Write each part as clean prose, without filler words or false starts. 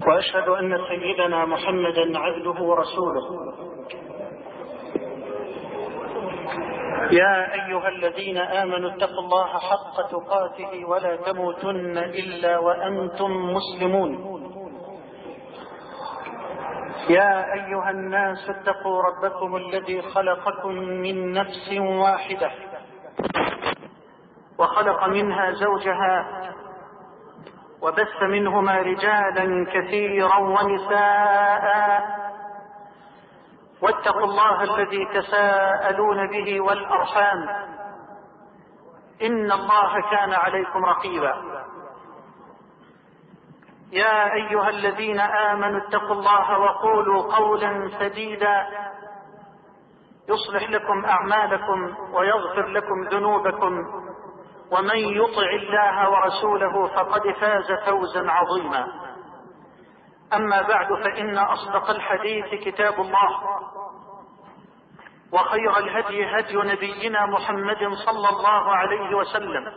وأشهد أن سيدنا محمدا عبده ورسوله. يا أيها الذين آمنوا اتقوا الله حق تقاته ولا تموتن إلا وأنتم مسلمون. يا أيها الناس اتقوا ربكم الذي خلقكم من نفس واحدة وخلق منها زوجها وبث منهما رجالا كثيرا ونساء، واتقوا الله الذي تساءلون به والأرحام إن الله كان عليكم رقيبا. يا أيها الذين آمنوا اتقوا الله وقولوا قولا سديدا يصلح لكم أعمالكم ويغفر لكم ذنوبكم، ومن يطع الله ورسوله فقد فاز فوزا عظيما. أما بعد، فإن أصدق الحديث كتاب الله، وخير الهدي هدي نبينا محمد صلى الله عليه وسلم،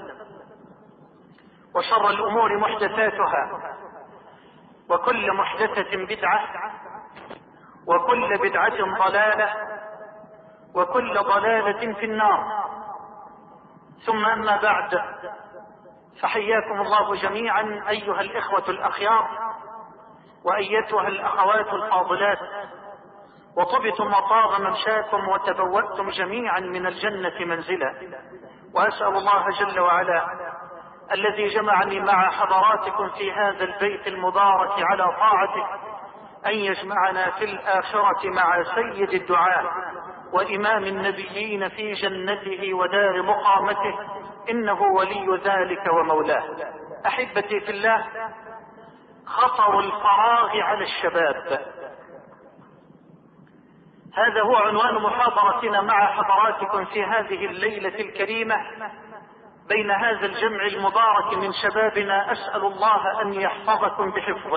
وشر الأمور محدثاتها، وكل محدثة بدعة، وكل بدعة ضلالة، وكل ضلالة في النار. ثم أما بعد، فحياكم الله جميعا أيها الإخوة الأخيار وأيتها الأخوات الفاضلات، وطبتم وطاب ممشاكم وتبوأتم جميعا من الجنة منزلا. وأسأل الله جل وعلا الذي جمعني مع حضراتكم في هذا البيت المبارك على طاعته أن يجمعنا في الآخرة مع سيد الدعاء وإمام النبيين في جنته ودار مقامته، إنه ولي ذلك ومولاه. أحبتي في الله، خطر الفراغ على الشباب، هذا هو عنوان محاضرتنا مع حضراتكم في هذه الليلة الكريمة بين هذا الجمع المبارك من شبابنا. أسأل الله أن يحفظكم بحفظه.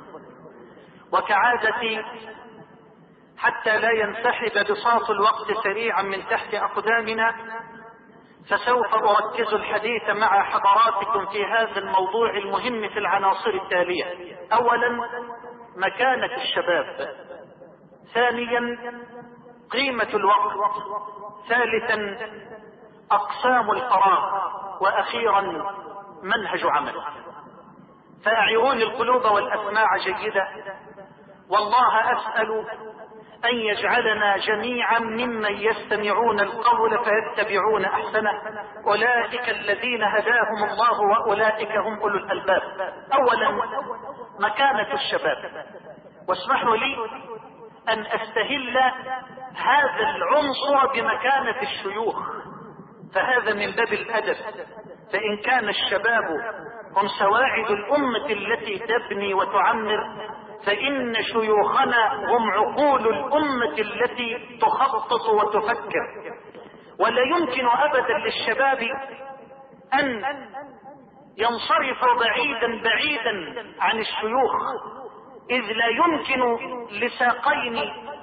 وكعادتي، حتى لا ينسحب بساط الوقت سريعا من تحت أقدامنا، فسوف أركز الحديث مع حضراتكم في هذا الموضوع المهم في العناصر التالية: أولا، مكانة الشباب; ثانيا، قيمة الوقت; ثالثا، أقسام الفراغ; وأخيرا، منهج عمل. فأعيروني القلوب والأسماع جيدة، والله أسأل أن يجعلنا جميعا ممن يستمعون القول فيتبعون أحسنه، أولئك الذين هداهم الله وأولئك هم أولو الألباب. أولا، مكانة الشباب. واسمحوا لي أن أستهل هذا العنصر بمكانة الشيوخ، فهذا من باب الأدب، فإن كان الشباب هم سواعد الأمة التي تبني وتعمر، فإن شيوخنا هم عقول الأمة التي تخطط وتفكر. ولا يمكن أبدا للشباب أن ينصرفوا بعيدا عن الشيوخ، إذ لا يمكن لساقين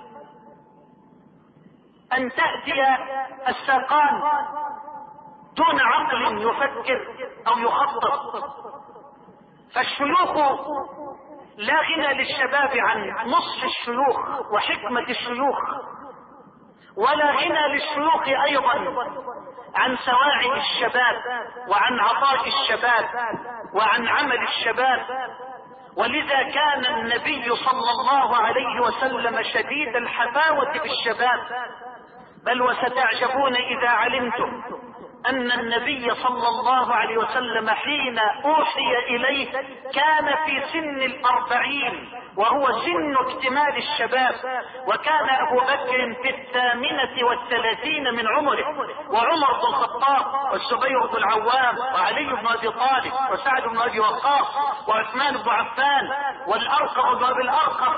أن تأتي الساقان دون عقل يفكر أو يخطط. فالشيوخ لا غنى للشباب عن نصح الشيوخ وحكمة الشيوخ، ولا غنى للشيوخ أيضا عن سواعد الشباب وعن عطاء الشباب وعن عمل الشباب. ولذا كان النبي صلى الله عليه وسلم شديد الحفاوة بالشباب. بل وستعجبون إذا علمتم أن النبي صلى الله عليه وسلم حين أوحي إليه كان في سن 40، وهو سن اكتمال الشباب. وكان أبو بكر في 38 من عمره، وعمر بن الخطاب، والزبير بن العوام، وعلي بن أبي طالب، وسعد بن أبي وقاص، وعثمان بن عفان، والأرقم بن أبي الأرقم،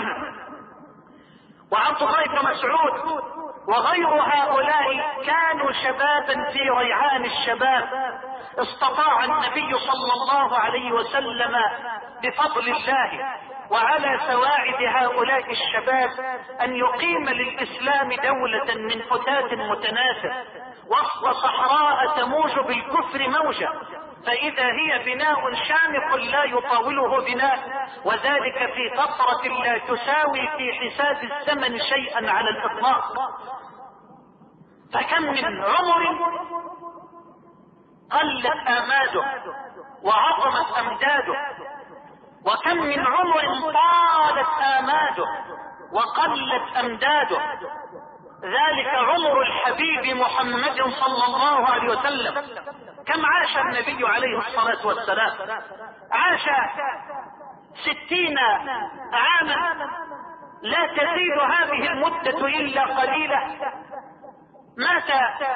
وعبد الله بن مسعود، وغير هؤلاء كانوا شبابا في ريعان الشباب. استطاع النبي صلى الله عليه وسلم بفضل الله وعلى سواعد هؤلاء الشباب أن يقيم للإسلام دولة من فتات متناثر وسط صحراء تموج بالكفر موجة. فإذا هي بناء شامخ لا يطاوله بناء، وذلك في فترة لا تساوي في حساب الزمن شيئا على الإطلاق. فكم من عمر قلت آماده وعظمت أمداده، وكم من عمر طالت آماده وقلت أمداده. ذلك عمر الحبيب محمد صلى الله عليه وسلم. كم عاش النبي عليه الصلاة والسلام؟ عاش 60 عاما، لا تزيد هذه المدة إلا قليلة. مات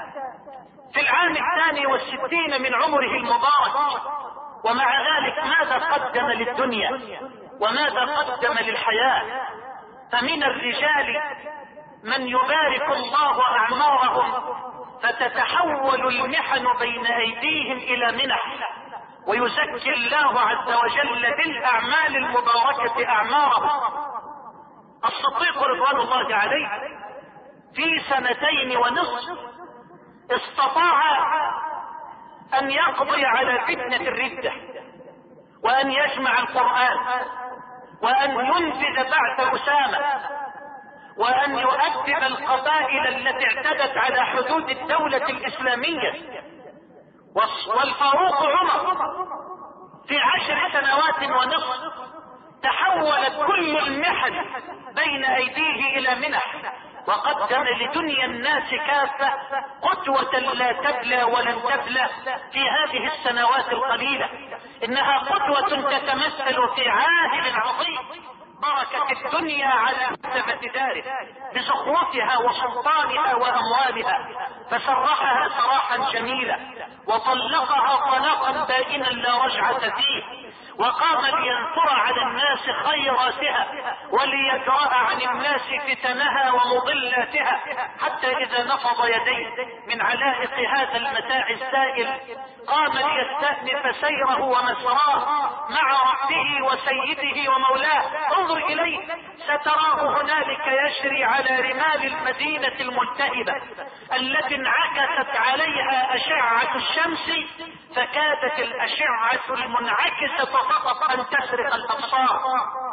في العام 62 من عمره المبارك، ومع ذلك ماذا قدم للدنيا وماذا قدم للحياة؟ فمن الرجال من يبارك الله أعمارهم فتتحول المحن بين أيديهم إلى منح، ويزكي الله عز وجل بالأعمال المباركة أعمارهم. الصديق رضوان الله عليه في 2.5 استطاع أن يقضي على فتنة الردة، وأن يجمع القرآن، وأن ينفذ بعث أسامة، وأن يؤدب القبائل التي اعتدت على حدود الدولة الإسلامية. والفاروق عمر في 10.5 تحولت كل المحن بين أيديه إلى منح، وقدم لدنيا الناس كافة قدوة لا تبلى ولن تبلى في هذه السنوات القليلة. إنها قدوة تتمثل في عادل عظيم بركت الدنيا على مرتبة داره بزخرفها وسلطانها وأموالها، فسرحها سراحا جميلا وطلقها طلاقا بائنا لا رجعة فيه، وقام لينثر على الناس خيراتها وليدرأ عن الناس فتنها ومضلاتها، حتى إذا نفض يديه من علائق هذا المتاع السائل قام ليستأنف سيره ومسراه مع ربه وسيده ومولاه. انظر إليه، ستراه هنالك يجري على رمال المدينة الملتهبة التي انعكست عليها أشعة الشمس، فكادت الأشعة المنعكسة فقط أن تسرق الأبصار.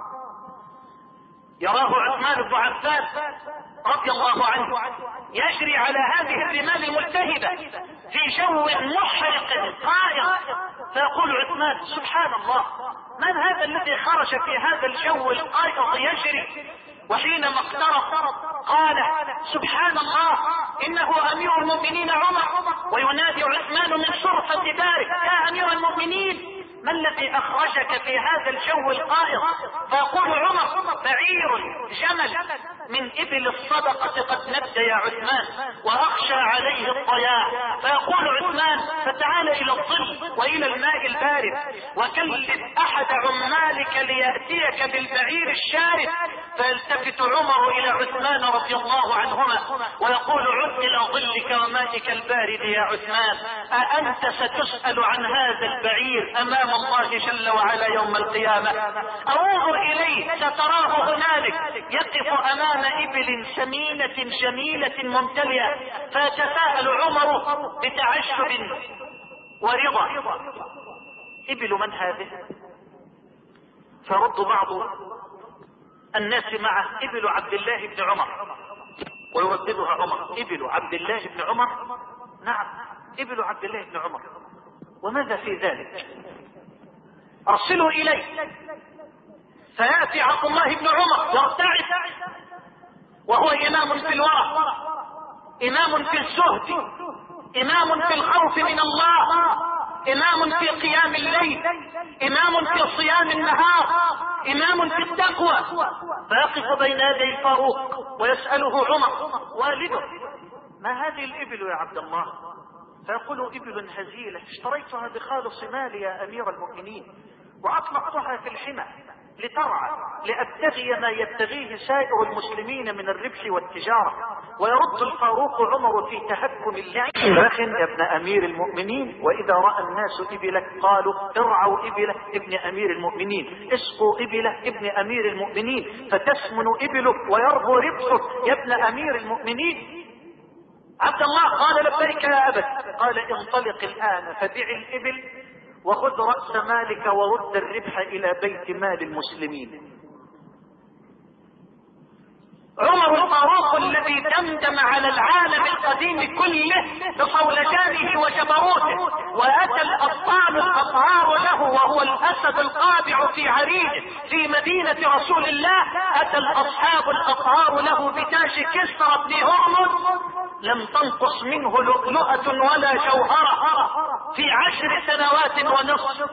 يراه عثمان بن عفان رضي الله عنه يجري على هذه الرمال الملتهبة في جو محرق قائق، فيقول عثمان: سبحان الله، من هذا الذي خرج في هذا الجو القائق يجري؟ وحينما اقترب قال: سبحان الله، إنه أمير المؤمنين عمر. وينادي عثمان من شرفة داره: يا أمير المؤمنين، ما الذي أخرجك في هذا الجو القائق؟ فيقول عمر: بعير جمل من إبل الصدقة قد نبت يا عثمان، وأخشى عليه الضياع. فيقول عثمان: فتعال إلى الظل وإلى الماء البارد، وكلف أحد عمالك ليأتيك بالبعير الشارد. فيلتفت عمر إلى عثمان رضي الله عنهما ويقول: عد إلى ظلك ومائك البارد يا عثمان، أأنت ستسأل عن هذا البعير أمام الله جل وعلا يوم القيامة؟ انظر إليه، ستراه هنالك يقف أمام إبل سمينة جميلة ممتلئة. فيتساءل عمر بتعجب ورضا: إبل من هذه؟ فرد بعض الناس معه: إبل عبد الله بن عمر. ويرددها عمر: إبل عبد الله بن عمر؟ نعم، إبل عبد الله بن عمر. وماذا في ذلك؟ أرسلوا إليه. فيأتي عبد الله بن عمر يرتعد، وهو إمام في الورع، إمام في الزهد، إمام في الخوف من الله، إمام في قيام الليل، إمام في صيام النهار، إمام في التقوى. فيقف بين يدي الفاروق ويسأله عمر والده: ما هذه الإبل يا عبد الله؟ فيقول: إبل هزيلة اشتريتها بخالص مالي يا أمير المؤمنين، وأطلقتها في الحمى لترعى لأبتغي ما يبتغيه سائر المسلمين من الربح والتجارة. ويرد الفاروق عمر في تهكم اللعب: لكن يا ابن أمير المؤمنين، وإذا رأى الناس إبلك قالوا: ارعوا إبله ابن أمير المؤمنين، اسقوا إبله ابن أمير المؤمنين، فتسمن إبلك ويربو ربحك يا ابن أمير المؤمنين. عبد الله قال: لبيك يا أبت. قال: انطلق الآن فبيع الإبل وخذ رأس مالك ورد الربح إلى بيت مال المسلمين. عمر الفاروق الذي دمدم على العالم القديم كله بصولجانه وجبروته، واتى الابطال الاطهار له وهو الاسد القابع في عريضه في مدينة رسول الله، اتى الاصحاب الاطهار له بتاج كسرى بن هرمز لم تنقص منه لؤلؤة ولا جوهرة في 10 سنوات ونصف.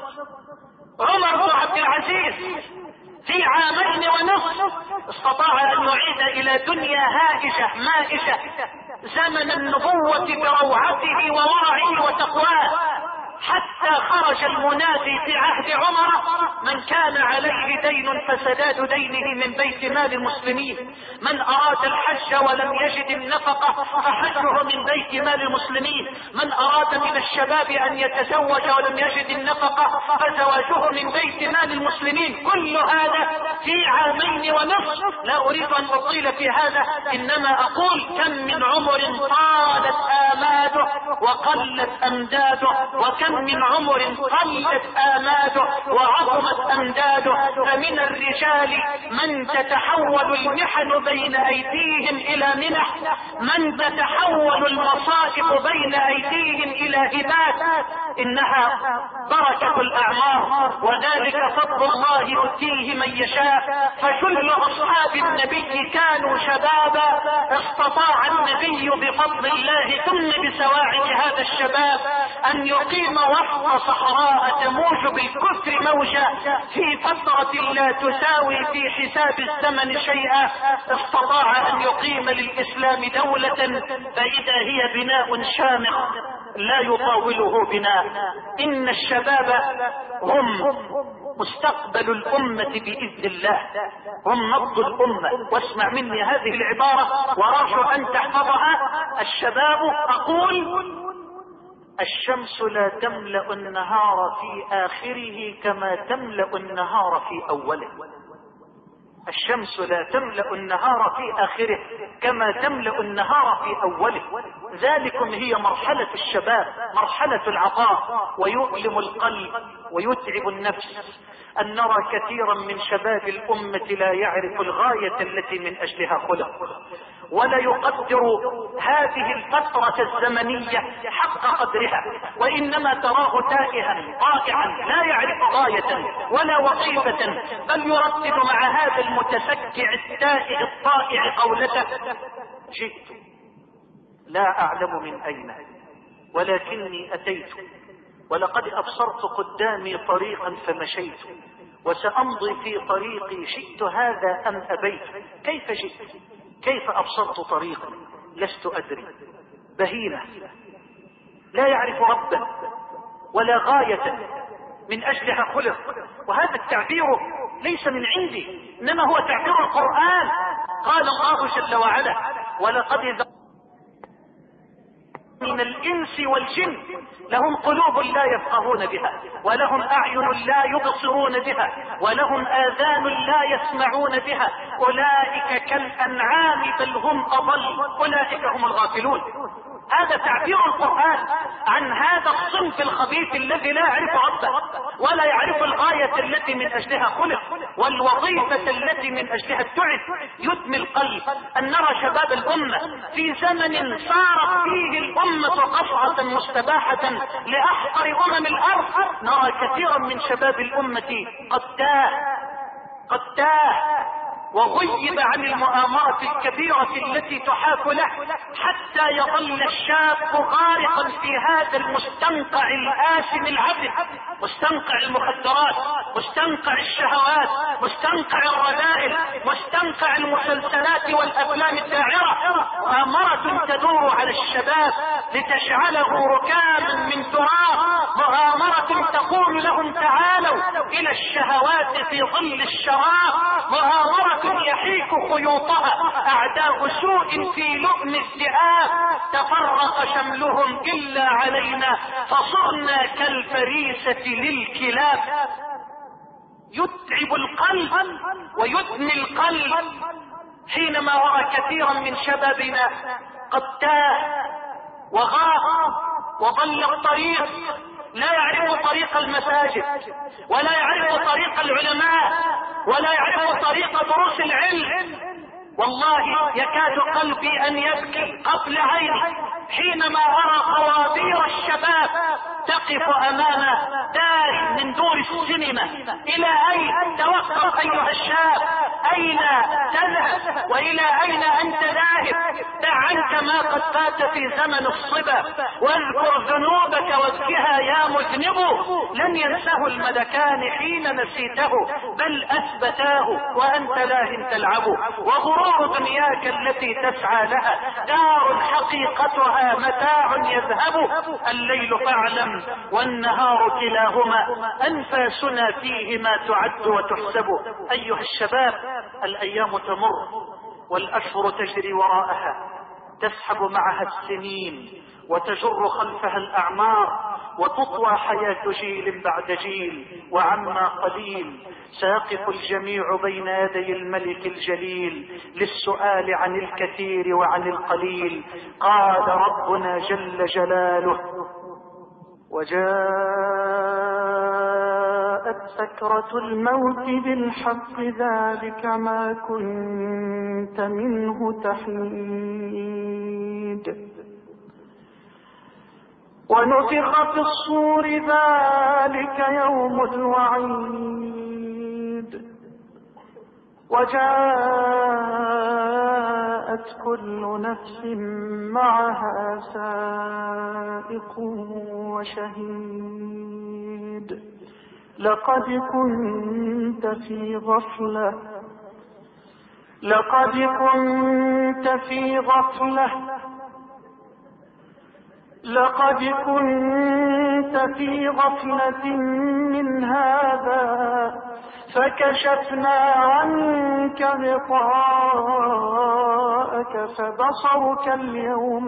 عمر بن عبد العزيز في 2 ونصف استطاع ان يعيد الى دنيا هائجة مائجة زمن النبوة بروعته وورعه وتقواه، حتى خرج المنادي في عهد عمر: من كان عليه دين فسداد دينه من بيت مال المسلمين، من اراد الحج ولم يجد النفقة فحجه من بيت مال المسلمين، من اراد من الشباب ان يتزوج ولم يجد النفقة فزواجه من بيت مال المسلمين. كل هذا في 2 ونصف. لا اريد ان اطيل في هذا، انما اقول كم من عمر طالت اماده وقلت امداده، وكم من عمر قلت آماده وعظمت أمداده. فمن الرجال من تتحول المحن بين أيديهم إلى منح، من تتحول المصائب بين أيديهم إلى هبات. إنها بركة الأعمار وذلك فضل الله يؤتيه من يشاء. فكل أصحاب النبي كانوا شبابا، استطاع النبي بفضل الله ثم بسواعد هذا الشباب أن يقيم وسط صحراء تموج بالكفر موجة في فترة لا تساوي في حساب الزمن شيئا. استطاع أن يقيم للإسلام دولة فإذا هي بناء شامخ لا يطاوله بناء. إن الشباب هم مستقبل الأمة بإذن الله، هم نبض الأمة. واسمع مني هذه العبارة وأرجو أن تحفظها: الشباب، أقول الشمس لا تملأ النهار في آخره كما تملأ النهار في أوله. الشمس لا تملأ النهار في آخره كما تملأ النهار في أوله. ذلكم هي مرحلة الشباب، مرحلة العطاء. ويؤلم القلب ويتعب النفس أن نرى كثيرا من شباب الأمة لا يعرف الغاية التي من أجلها خلق، ولا يقدر هذه الفترة الزمنية حق قدرها، وإنما تراه تائها ضائعا لا يعرف غاية ولا وظيفة، بل يردد مع هذا المتسكع التائه الطائع قولته: جئت لا أعلم من أين ولكني أتيت، ولقد أبصرت قدامي طريقا فمشيت، وسأمضي في طريقي شئت هذا أم أبيت. كيف جئت؟ كيف أبصرت طريقا؟ لست أدري. بهيمة لا يعرف ربه ولا غاية من أجلها خلق. وهذا التعبير ليس من عندي، إنما هو تعبير القرآن. قال الله جل وعلا: ولقد من الإنس والجن لهم قلوب لا يفقهون بها، ولهم أعين لا يبصرون بها، ولهم آذان لا يسمعون بها، أولئك كالأنعام بل هم أضل، أولئك هم الغافلون. هذا تعبير القرآن عن هذا الصنف الخبيث الذي لا يعرف ربه ولا يعرف الغاية التي من أجلها خلق والوظيفة التي من أجلها ابتعث. يدمي القلب أن نرى شباب الأمة في زمن صارت فيه الأمة قصعة مستباحة لأحقر الأرض. نرى كثيرا من شباب الأمة قد تاه وغيب عن المؤامرة الكبيرة التي تحاك له، حتى يظل الشاب غارقا في هذا المستنقع الآثم العبث، مستنقع المخدرات، مستنقع الشهوات، مستنقع الرذائل، مستنقع المسلسلات والأفلام الداعرة. مؤامرة تدور على الشباب لتجعله ركاما من تراب، مؤامرة تقول لهم تعالوا إلى الشهوات في ظل الشراب، مؤامرة يحيك خيوطها أعداء سوء في لؤم الذئاب. تفرق شملهم إلا علينا فصرنا كالفريسة للكلاب. يتعب القلب ويدمي القلب حينما أرى كثيرا من شبابنا قد تاه وغاب وضل الطريق لا يعرف طريق المساجد، ولا يعرف طريق العلماء، ولا يعرف طريق دروس العلم. والله يكاد قلبي ان يبكي قبل عيني حينما ارى خوابير الشباب تقف امام دار من دور السينما. الى اين توقف ايها الشاب؟ اين تذهب والى اين انت ذاهب؟ دع عنك ما قد فات في زمن الصبا، واذكر ذنوبك وابكها يا مذنب. لن ينسه الملكان حين نسيته، بل اثبتاه وانت لاه تلعب. وغرور دنياك التي تسعى لها دار حقيقتها متاع يذهب. الليل فاعلم والنهار كلاهما انفاسنا فيهما تعد وتحسب. ايها الشباب، الايام تمر والاشهر تجري وراءها، تسحب معها السنين وتجر خلفها الاعمار، وتطوى حياة جيل بعد جيل، وعما قليل سيقف الجميع بين يدي الملك الجليل للسؤال عن الكثير وعن القليل. قال ربنا جل جلاله: وجاءت سكرة الموت بالحق ذلك ما كنت منه تحيد. ونفخ في الصور ذلك يوم الوعيد. وجاءت كل نفس معها سائق وشهيد. لقد كنت في غفلة من هذا فكشفنا عنك غطاءك فبصرك اليوم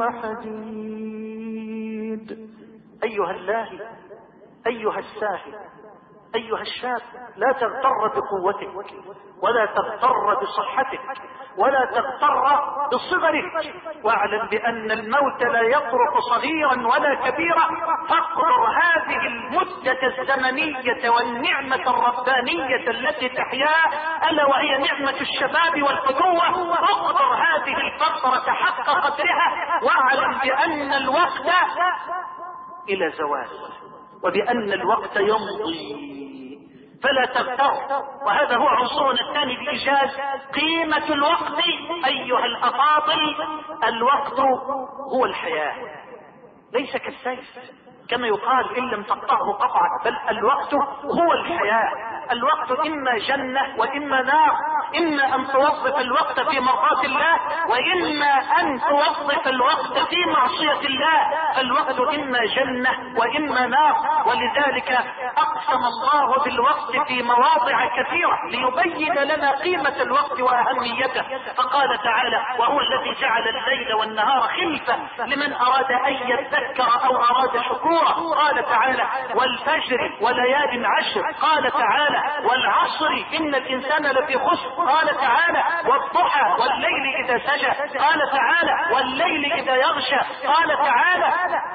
حديد. أيها اللاهي، أيها الساهي، أيها الشاب، لا تغتر بقوتك، ولا تغتر بصحتك، ولا تغتر بصغرك، واعلم بأن الموت لا يترك صغيرا ولا كبيرا. فاقدر هذه المدة الزمنية والنعمة الربانية التي تحياها، ألا وهي نعمة الشباب والفتوة. اقدر هذه الفترة حق قدرها، واعلم بأن الوقت إلى زوال، وبأن الوقت يمضي، فلا تغتر. وهذا هو عنصرنا الثاني بإيجاز قيمة الوقت. أيها الأفاضل، الوقت هو الحياة، ليس كالسيف كما يقال إن لم تقطعه قطعك، بل الوقت هو الحياة. الوقت إما جنة وإما نار، إما أن توظف الوقت في مرضاة الله، وإما أن توظف الوقت في معصية الله. الوقت إما جنة وإما نار، ولذلك أقسم الله بالوقت في مواضع كثيرة ليبين لنا قيمة الوقت وأهميته. فقال تعالى: وهو الذي جعل الليل والنهار خلفة لمن أراد أن يذكر أو أراد شكورا. قال تعالى: والفجر وليال عشر. قال تعالى: والعصر إن الإنسان لفي خسر. قال تعالى: والضحى والليل إذا سجى. قال تعالى: والليل إذا يغشى. قال تعالى: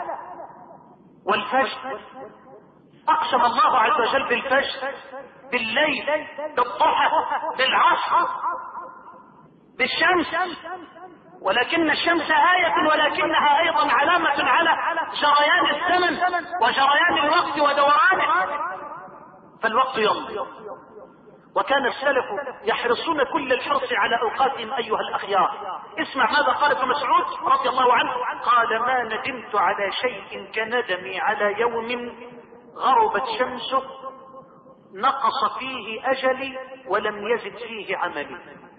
والفجر. أقسم الله عز وجل بالفجر، بالليل، بالضحى، بالعصر، بالشمس. ولكن الشمس آية، ولكنها أيضا علامة على جريان الزمن وجريان الوقت ودورانه. فالوقت يمضي، وكان السلف يحرصون كل الحرص على أوقاتهم أيها الأخيار. اسمع ماذا قال ابن مسعود رضي الله عنه: قال: ما ندمت على شيء كندمي على يوم غربت شمسه نقص فيه أجلي ولم يزد فيه عملي.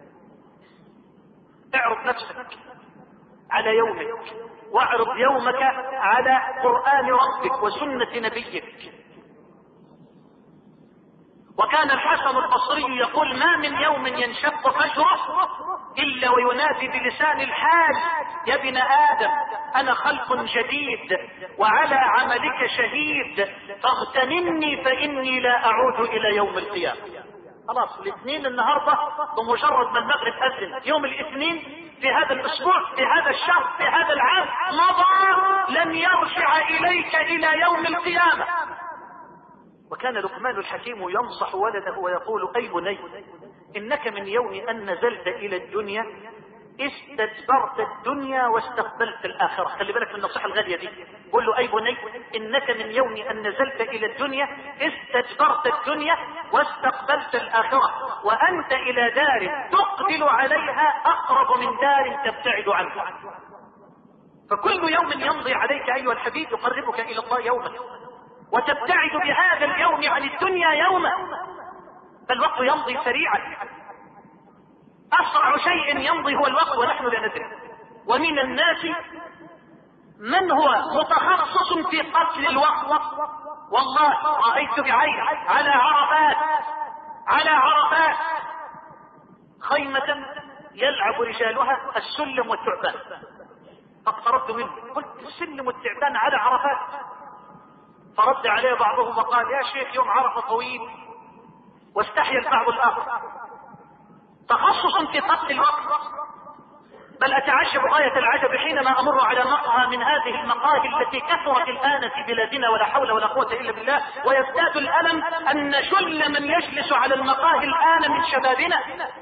اعرض نفسك على يومك، واعرض يومك على قرآن ربك وسنة نبيك. وكان الحسن البصري يقول: ما من يوم ينشق فجره إلا وينادي بلسان الحال: يا ابن آدم، أنا خلق جديد وعلى عملك شهيد، فاغتنمني فإني لا أعود إلى يوم القيامة. خلاص، الاثنين النهاردة بمجرد ما المغرب أذن يوم الاثنين في هذا الأسبوع، في هذا الشهر، في هذا العام مضى، لن يرجع إليك إلى يوم القيامة. وكان لقمان الحكيم ينصح ولده ويقول: أي بني، إنك من يوم أن نزلت إلى الدنيا استدبرت الدنيا واستقبلت الآخرة. خلي بالك من النصيحة الغالية دي. قل له: أي بني، إنك من يوم أن نزلت إلى الدنيا استدبرت الدنيا واستقبلت الآخرة، وأنت إلى دار تقبل عليها أقرب من دار تبتعد عنها. فكل يوم يمضي عليك أيها الحبيب يقربك إلى الله يوما، وتبتعد بهذا اليوم عن الدنيا يوما. فالوقت يمضي سريعا، أسرع شيء يمضي هو الوقت ونحن لا ندري. ومن الناس من هو متخصص في قتل الوقت. والله رأيت بعيني على عرفات خيمة يلعب رجالها السلم والتعبان. فاقتربت منه قلت: السلم والتعبان على عرفات؟ فرد عليه بعضهم وقال: يا شيخ، يوم عرفة طويل. واستحيا البعض الآخر. تخصص في قتل الوقت. بل أتعجب غاية العجب حينما أمر على مقهى من هذه المقاهي التي كثرت الآن في بلادنا، ولا حول ولا قوة إلا بالله. ويزداد الألم أن شل من يجلس على المقاهي الآن من شبابنا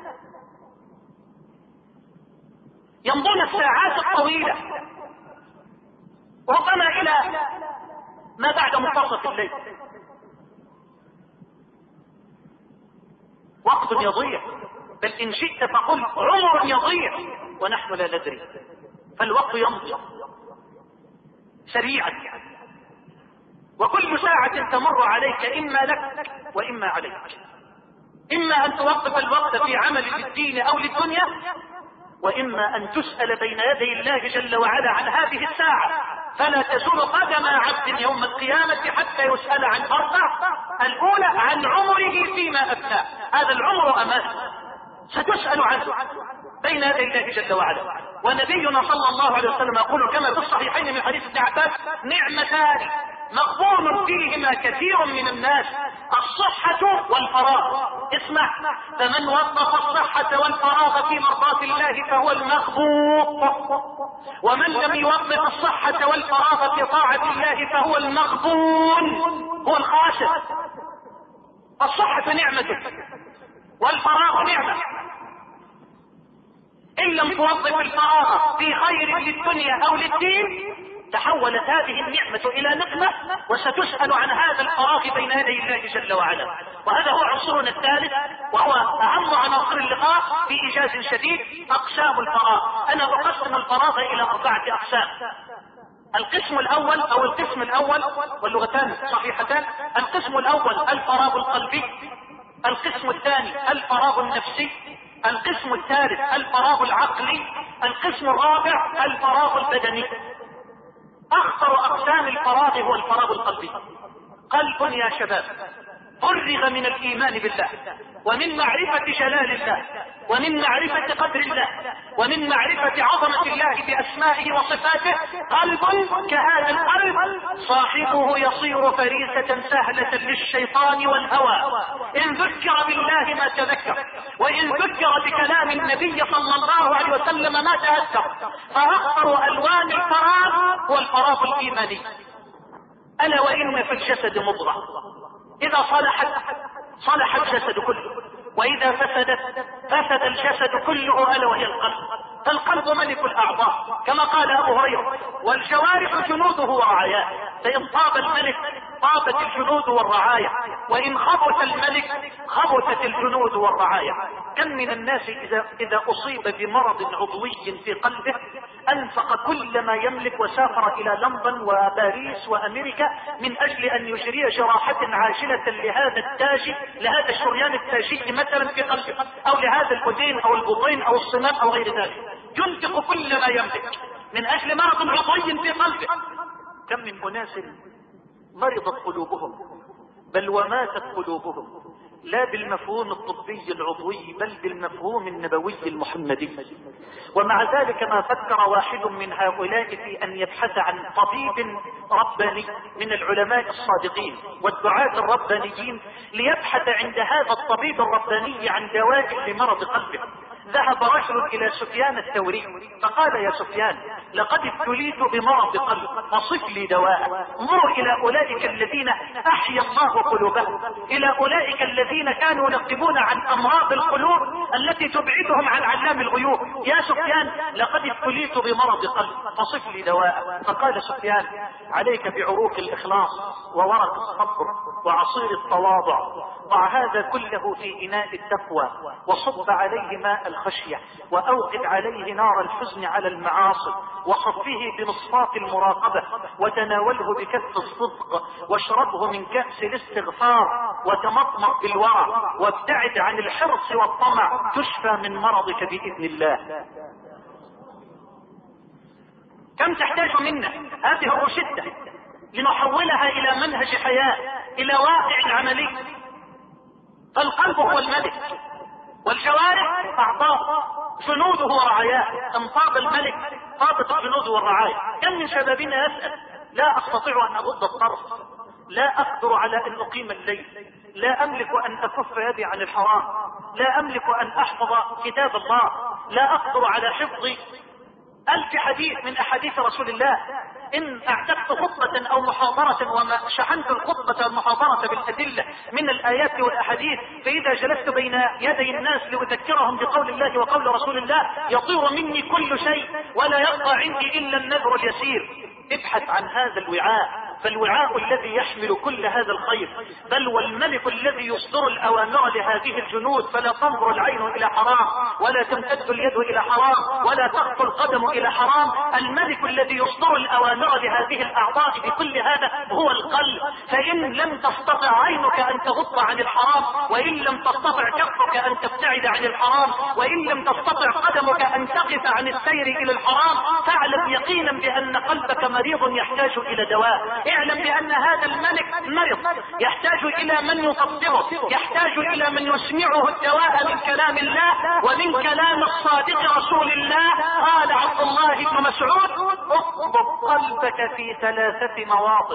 يمضون الساعات الطويلة، ربما إلى ما بعد منتصف الليل. وقت يضيع، بل إن شئت فقل عمر يضيع ونحن لا ندري. فالوقت يمضي سريعا، وكل ساعة تمر عليك إما لك وإما عليك. إما أن توقف الوقت في عمل للدين أو للدنيا، وإما أن تسأل بين يدي الله جل وعلا عن هذه الساعة. فلا تزول قدم عبد يوم القيامة حتى يسأل عن أربع. الأولى عن عمره فيما أفناه، هذا العمر أمامه ستسأل عنه بين يدي الله جل وعلا. ونبينا صلى الله عليه وسلم يقول كما في الصحيحين من حديث ابن عباس: نعمتان مغبون فيهما كثير من الناس، الصحة والفراغ. اسمع: فمن وظف الصحة والفراغ في مرضاة الله فهو المغبون، ومن لم يوظف الصحة والفراغ في طاعة الله فهو المغبون، هو الخاسر. الصحة نعمة والفراغ نعمة. إن لم توظف الفراغ في خير للدنيا أو للدين تحولت هذه النعمة إلى نقمة، وستسأل عن هذا الفراغ بين يدي الله جل وعلا. وهذا هو عنصرنا الثالث، وهو أهم عناصر اللقاء بإيجاز شديد: أقسام الفراغ. أنا أقسم الفراغ إلى 4 أقسام. القسم الأول واللغتان صحيحتان. القسم الأول الفراغ القلبي، القسم الثاني الفراغ النفسي، القسم الثالث الفراغ العقلي، القسم الرابع الفراغ البدني. أخطر أقسام الفراغ هو الفراغ القلبي. قلب يا شباب فرغ من الإيمان بالله، ومن معرفة جلال الله، ومن معرفة قدر الله، ومن معرفة عظمة الله بأسمائه وصفاته. قلب كهذا القلب صاحبه يصير فريسة سهلة للشيطان والهوى. إن ذكر بالله ما تذكر، وإن ذكر بكلام النبي صلى الله عليه وسلم ما تأثر. فأخطر ألوان الفراغ هو الفراغ الإيماني. ألا وإن في الجسد مضغة، إذا صلح الجسد كله، وإذا فسد الجسد كله، ألا وهي القلب. فالقلب ملك الأعضاء كما قال أبو هريرة: والجوارح جنوده ورعاياه. فإن طاب الملك طابت الجنود والرعايا، وإن خبث الملك خبثت الجنود والرعايا. كم من الناس إذا أصيب بمرض عضوي في قلبه أنفق كل ما يملك وسافر إلى لندن وباريس وأمريكا من أجل أن يجري جراحة عاجلة لهذا التاج، لهذا الشريان التاجي مثلا في قلبه، أو لهذا الأذين أو البطين أو الصمام أو غير ذلك. ينفق كل ما يملك من أجل مرض عضوي في قلبه. كم من أناس مرضت قلوبهم، بل وماتت قلوبهم، لا بالمفهوم الطبي العضوي بل بالمفهوم النبوي المحمدي. ومع ذلك ما فكر واحد من هؤلاء في أن يبحث عن طبيب رباني من العلماء الصادقين والدعاة الربانيين، ليبحث عند هذا الطبيب الرباني عن دواء لمرض قلبه. ذهب رجل الى سفيان الثوري فقال: يا سفيان، لقد ابتليت بمرض قلب فصف لي دواء. انظروا الى اولئك الذين احيا الله قلوبهم، الى اولئك الذين كانوا ينقبون عن امراض القلوب التي تبعدهم عن علام الغيوب. يا سفيان، لقد ابتليت بمرض قلب فصف لي دواء. فقال سفيان: عليك بعروق الاخلاص وورق الصبر وعصير التواضع، ضع هذا كله في اناء التقوى وصب عليه ماء الخشية واوقد عليه نار الحزن على المعاصي وصفه بمصفاة المراقبة وتناوله بكف الصدق واشربه من كأس الاستغفار وتمطمط بالورع وابتعد عن الحرص والطمع تشفى من مرضك بإذن الله. كم تحتاج منا هذه الروشتة لنحولها إلى منهج حياة، إلى واقع عملي. فالقلب هو الملك والجوارح أعضاء جنوده ورعاياه. ان طاب الملك طابت الجنود والرعايا. كم من شبابنا يسأل: لا استطيع ان اغض الطرف، لا اقدر على ان اقيم الليل، لا املك ان اكف يدي عن الحرام، لا املك ان احفظ كتاب الله، لا اقدر على حفظ 1000 حديث من احاديث رسول الله. ان اعتدت خطبة او محاضرة وما شحنت الخطبة والمحاضرة بالادلة من الايات والاحاديث، فاذا جلست بين يدي الناس لاذكرهم بقول الله وقول رسول الله يطير مني كل شيء ولا يبقى عندي الا النذر اليسير. ابحث عن هذا الوعاء، فالوعاء الذي يحمل كل هذا الخير، بل والملك الذي يصدر الاوامر لهذه الجنود، فلا تنظر العين الى حرام ولا تمتد اليد الى حرام ولا تخطو القدم الى حرام. الملك الذي يصدر الاوامر لهذه الاعضاء بكل هذا هو القلب. فان لم تستطع عينك ان تغض عن الحرام، وان لم تستطع كفك ان تبتعد عن الحرام، وان لم تستطع قدمك ان تقف عن السير الى الحرام، فاعلم يقينا بان قلبك مريض يحتاج الى دواء. اعلم بان هذا الملك مرض يحتاج الى من يطببه، يحتاج الى من يسمعه الدواء من كلام الله ومن كلام الصادق رسول الله. قال عبد الله بن مسعود: اطلب قلبك في 3 مواطن.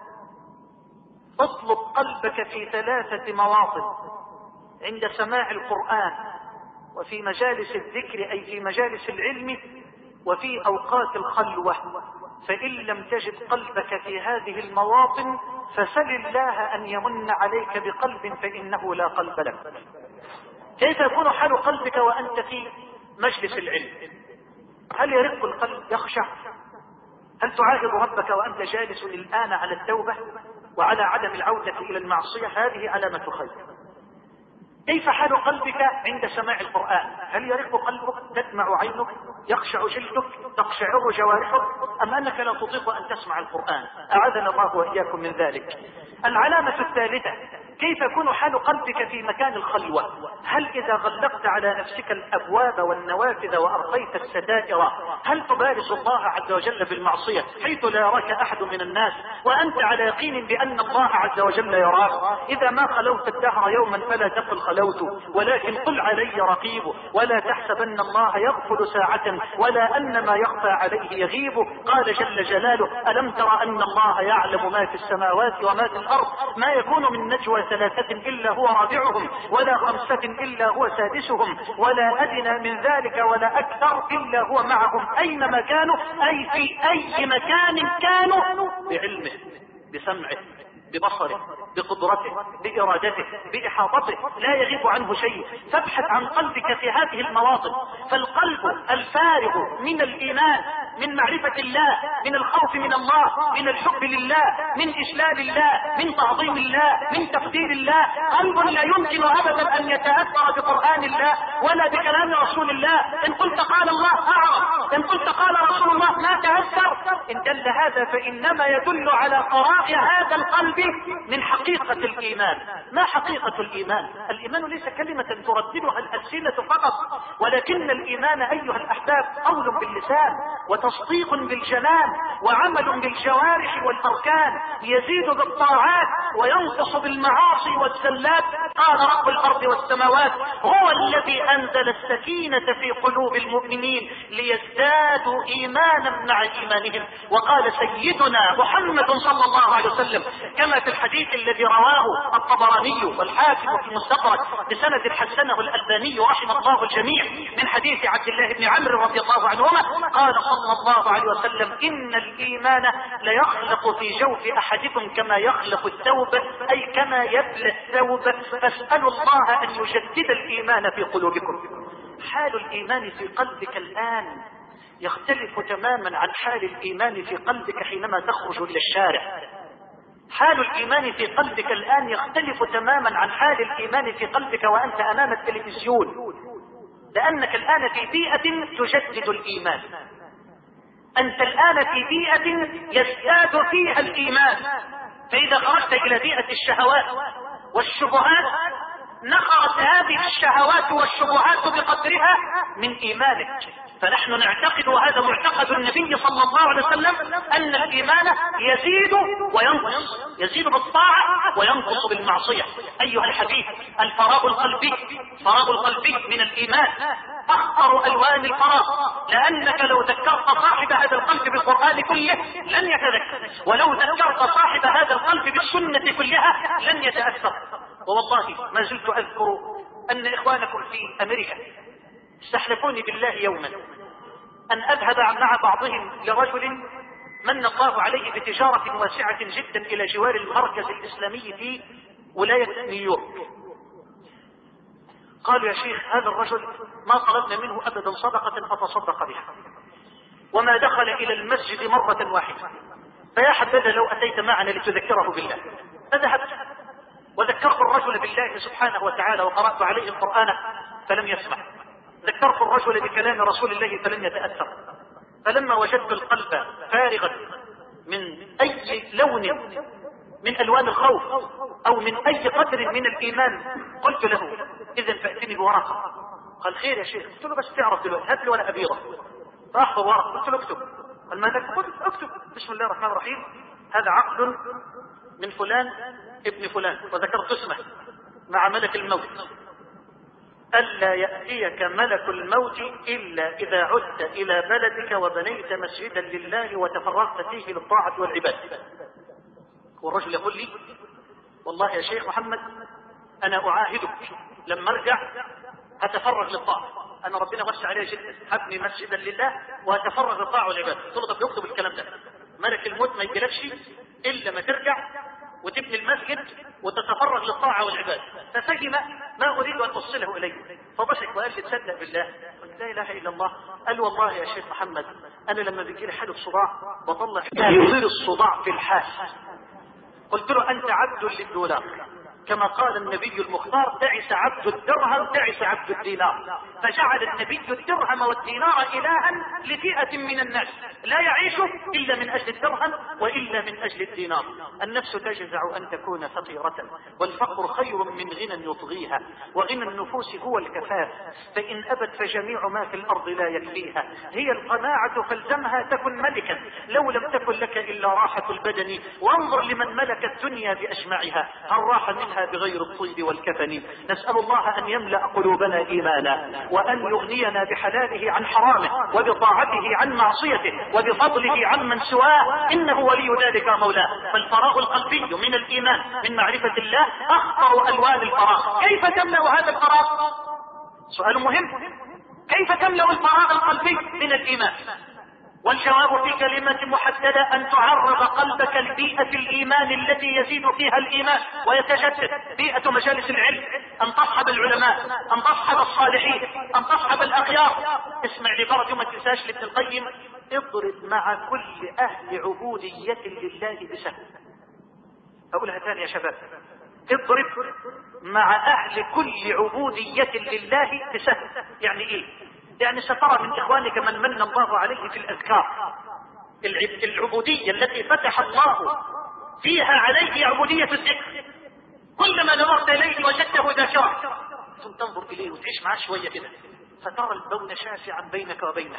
اطلب قلبك في 3 مواطن: عند سماع القرآن، وفي مجالس الذكر أي في مجالس العلم، وفي أوقات الخلوة. فإن لم تجد قلبك في هذه المواطن فسل الله أن يمن عليك بقلب فإنه لا قلب لك. كيف يكون حال قلبك وأنت في مجلس العلم؟ هل يرق القلب يخشع؟ هل تعاهد ربك وأنت جالس الآن على التوبة وعلى عدم العودة إلى المعصية؟ هذه علامة خير. كيف حال قلبك عند سماع القرآن؟ هل يرق قلبك؟ تدمع عينك؟ يخشع جلدك؟ تقشعر جوارحك؟ أم أنك لا تطيق أن تسمع القرآن؟ أعاذنا الله وإياكم من ذلك. العلامة الثالثة: كيف يكون حال قلبك في مكان الخلوة؟ هل إذا غلقت على نفسك الأبواب والنوافذ وأرخيت الستائر هل تبارز الله عز وجل بالمعصية حيث لا يراك أحد من الناس وأنت على يقين بأن الله عز وجل يراك؟ إذا ما خلوت الدهر يوما فلا تقل خلوت، ولكن قل علي رقيب، ولا تحسبن الله يغفل ساعة ولا أن ما يخفى عليه يغيب. قال جل جلاله: ألم تر أن الله يعلم ما في السماوات وما في الأرض، ما يكون من نجوى 3 إلا هو رابعهم ولا 5 إلا هو سادسهم ولا أدنى من ذلك ولا أكثر إلا هو معهم أينما كانوا، أي في أي مكان كانوا، بعلمه، بسمعه، ببصره، بقدرته، بإرادته، بإحاطته، لا يغيب عنه شيء. فابحث عن قلبك في هذه المواطن. فالقلب الفارغ من الإيمان، من معرفة الله، من الخوف من الله، من الحب لله، من إجلال الله، من تعظيم الله، من تقدير الله، قلب لا يمكن أبدا أن يتأثر بقرآن الله ولا بكلام رسول الله. إن قلت قال الله أعرف، إن قلت قال رسول الله ما تأثر. إن دل هذا فإنما يدل على قراء هذا القلب من حقيقة الإيمان. ما حقيقة الإيمان؟ الإيمان ليس كلمة ترددها الألسنة فقط، ولكن الإيمان أيها الأحباب قول باللسان وتصديق بالجنان وعمل بالجوارح والأركان، يزيد بالطاعات وينقص بالمعاصي والزلات. قال رب الارض والسماوات هو الذي انزل السكينة في قلوب المؤمنين ليزدادوا ايمانا مع ايمانهم. وقال سيدنا محمد صلى الله عليه وسلم كما في الحديث الذي رواه الطبراني والحاكم في المستدرك بسند حسنه الألباني رحمه الله الجميع من حديث عبد الله بن عمرو رضي الله عنهما قال صلى الله عليه وسلم ان الايمان ليخلق في جوف احدكم كما يخلق الثوب، اي كما يبلى الثوب، فاسألوا الله ان يجدد الايمان في قلوبكم. حال الايمان في قلبك الان يختلف تماما عن حال الايمان في قلبك حينما تخرج الى الشارع. حال الايمان في قلبك الان يختلف تماما عن حال الايمان في قلبك وانت امام التلفزيون، لانك الان في بيئة تجدد الايمان. انت الان في بيئة يزداد فيها الايمان، فاذا خرجت الى بيئة الشهوات والشبهات نقرت هذه الشهوات والشبهات بقدرها من ايمانك. فنحن نعتقد، وهذا معتقد النبي صلى الله عليه وسلم، ان الايمان يزيد وينقص، يزيد بالطاعة وينقص بالمعصية. ايها الحبيب، الفراغ القلبي، فراغ القلبي من الايمان اخطر الوان الفراغ، لانك لو ذكرت صاحب هذا القلب بالقرآن كله لن يتذكر، ولو ذكرت صاحب هذا القلب بالسنة كلها لن يتأثر. ووالله ما زلت اذكر ان اخوانكم في امريكا استحلفوني بالله يوما ان اذهب مع بعضهم لرجل من الله عليه بتجارة واسعة جدا الى جوار المركز الاسلامي في ولاية نيويورك. قالوا يا شيخ هذا الرجل ما طلبنا منه ابدا صدقة فتصدق بها، وما دخل الى المسجد مرة واحدة، فيا حبذا لو اتيت معنا لتذكره بالله. فذهبت وذكرت الرجل بالله سبحانه وتعالى وقرأت عليه القرآن فلم يسمع، ذكرت الرجل بكلام رسول الله فلم يتأثر. فلما وجدت القلب فارغا من اي لون من الوان الخوف او من اي قدر من الايمان قلت له اذا فأتني بورقة. قال خير يا شيخ. قلت له بس تعرف دلوقتي هات لي ولا ابيضة. راح بورقة. قلت له اكتب. قال ماذا؟ قلت اكتب بسم الله الرحمن الرحيم هذا عقد من فلان ابن فلان، وذكرت اسمه مع ملك الموت، ألا يأتيك ملك الموت إلا إذا عدت إلى بلدك وبنيت مسجدا لله وتفرغت فيه للطاعة والعبادة. والرجل يقول لي والله يا شيخ محمد أنا أعاهدك لما أرجع هتفرغ للطاعة، أنا ربنا وسع عليه جدا، هبني مسجدا لله وهتفرغ للطاعة والعبادة. قلت له طب يكتب الكلام ده، ملك الموت ما يجيلكش إلا ما ترجع وتبني المسجد وتتفرغ للطاعة والعبادة. ففهم ما أريد أن أوصله إليه، فضحك وقال لي تصدق بالله؟ قلت لا إله إلا الله. قال والله يا شيخ محمد أنا لما بيجيلي حالة صداع بطلع يصير الصداع في الحاس. قلت له أنت عبد للدولار، كما قال النبي المختار تعس عبد الدرهم تعس عبد الدينار. فجعل النبي الدرهم والدينار إلها لفئة من الناس لا يعيش إلا من أجل الدرهم وإلا من أجل الدينار. النفس تجزع أن تكون فقيرة، والفقر خير من غنى يطغيها، وغنى النفوس هو الكفاف، فإن أبت فجميع ما في الأرض لا يكفيها. هي القناعة فالزمها تكن ملكا، لو لم تكن لك إلا راحة البدن، وانظر لمن ملك الدنيا بأجمعها هل راح منها بغير الطيب والكفن. نسأل الله أن يملأ قلوبنا إيمانا، وأن يغنينا بحلاله عن حرامه، وبطاعته عن معصيته، وبفضله عن من سواه، إنه ولي ذلك مولاه. فالفراغ القلبي من الإيمان من معرفة الله أخطر ألوان الفراغ. كيف تملأ هذا الفراغ؟ سؤال مهم. كيف تملأ الفراغ القلبي من الإيمان؟ والجواب في كلمة محددة أن تعرض قلبك لبيئة الإيمان التي يزيد فيها الإيمان ويتجدد، بيئة مجالس العلم، أن تصحب العلماء، أن تصحب الصالحين، أن تصحب الأخيار. اسمع عبارة ما تنساش لابن القيم: اضرب مع كل أهل عبودية لله بسهم. أقولها ثاني يا شباب: اضرب مع أهل كل عبودية لله بسهم. يعني إيه؟ يعني سترى من إخوانك من من الله عليه في الأذكار. العبودية التي فتح الله فيها عليه عبودية الذكر، كلما نظرت إليه وجدته ذاكرا ثم تنظر إليه وتعيش معه شوية كده، فترى البون شاسعا بينك وبينه،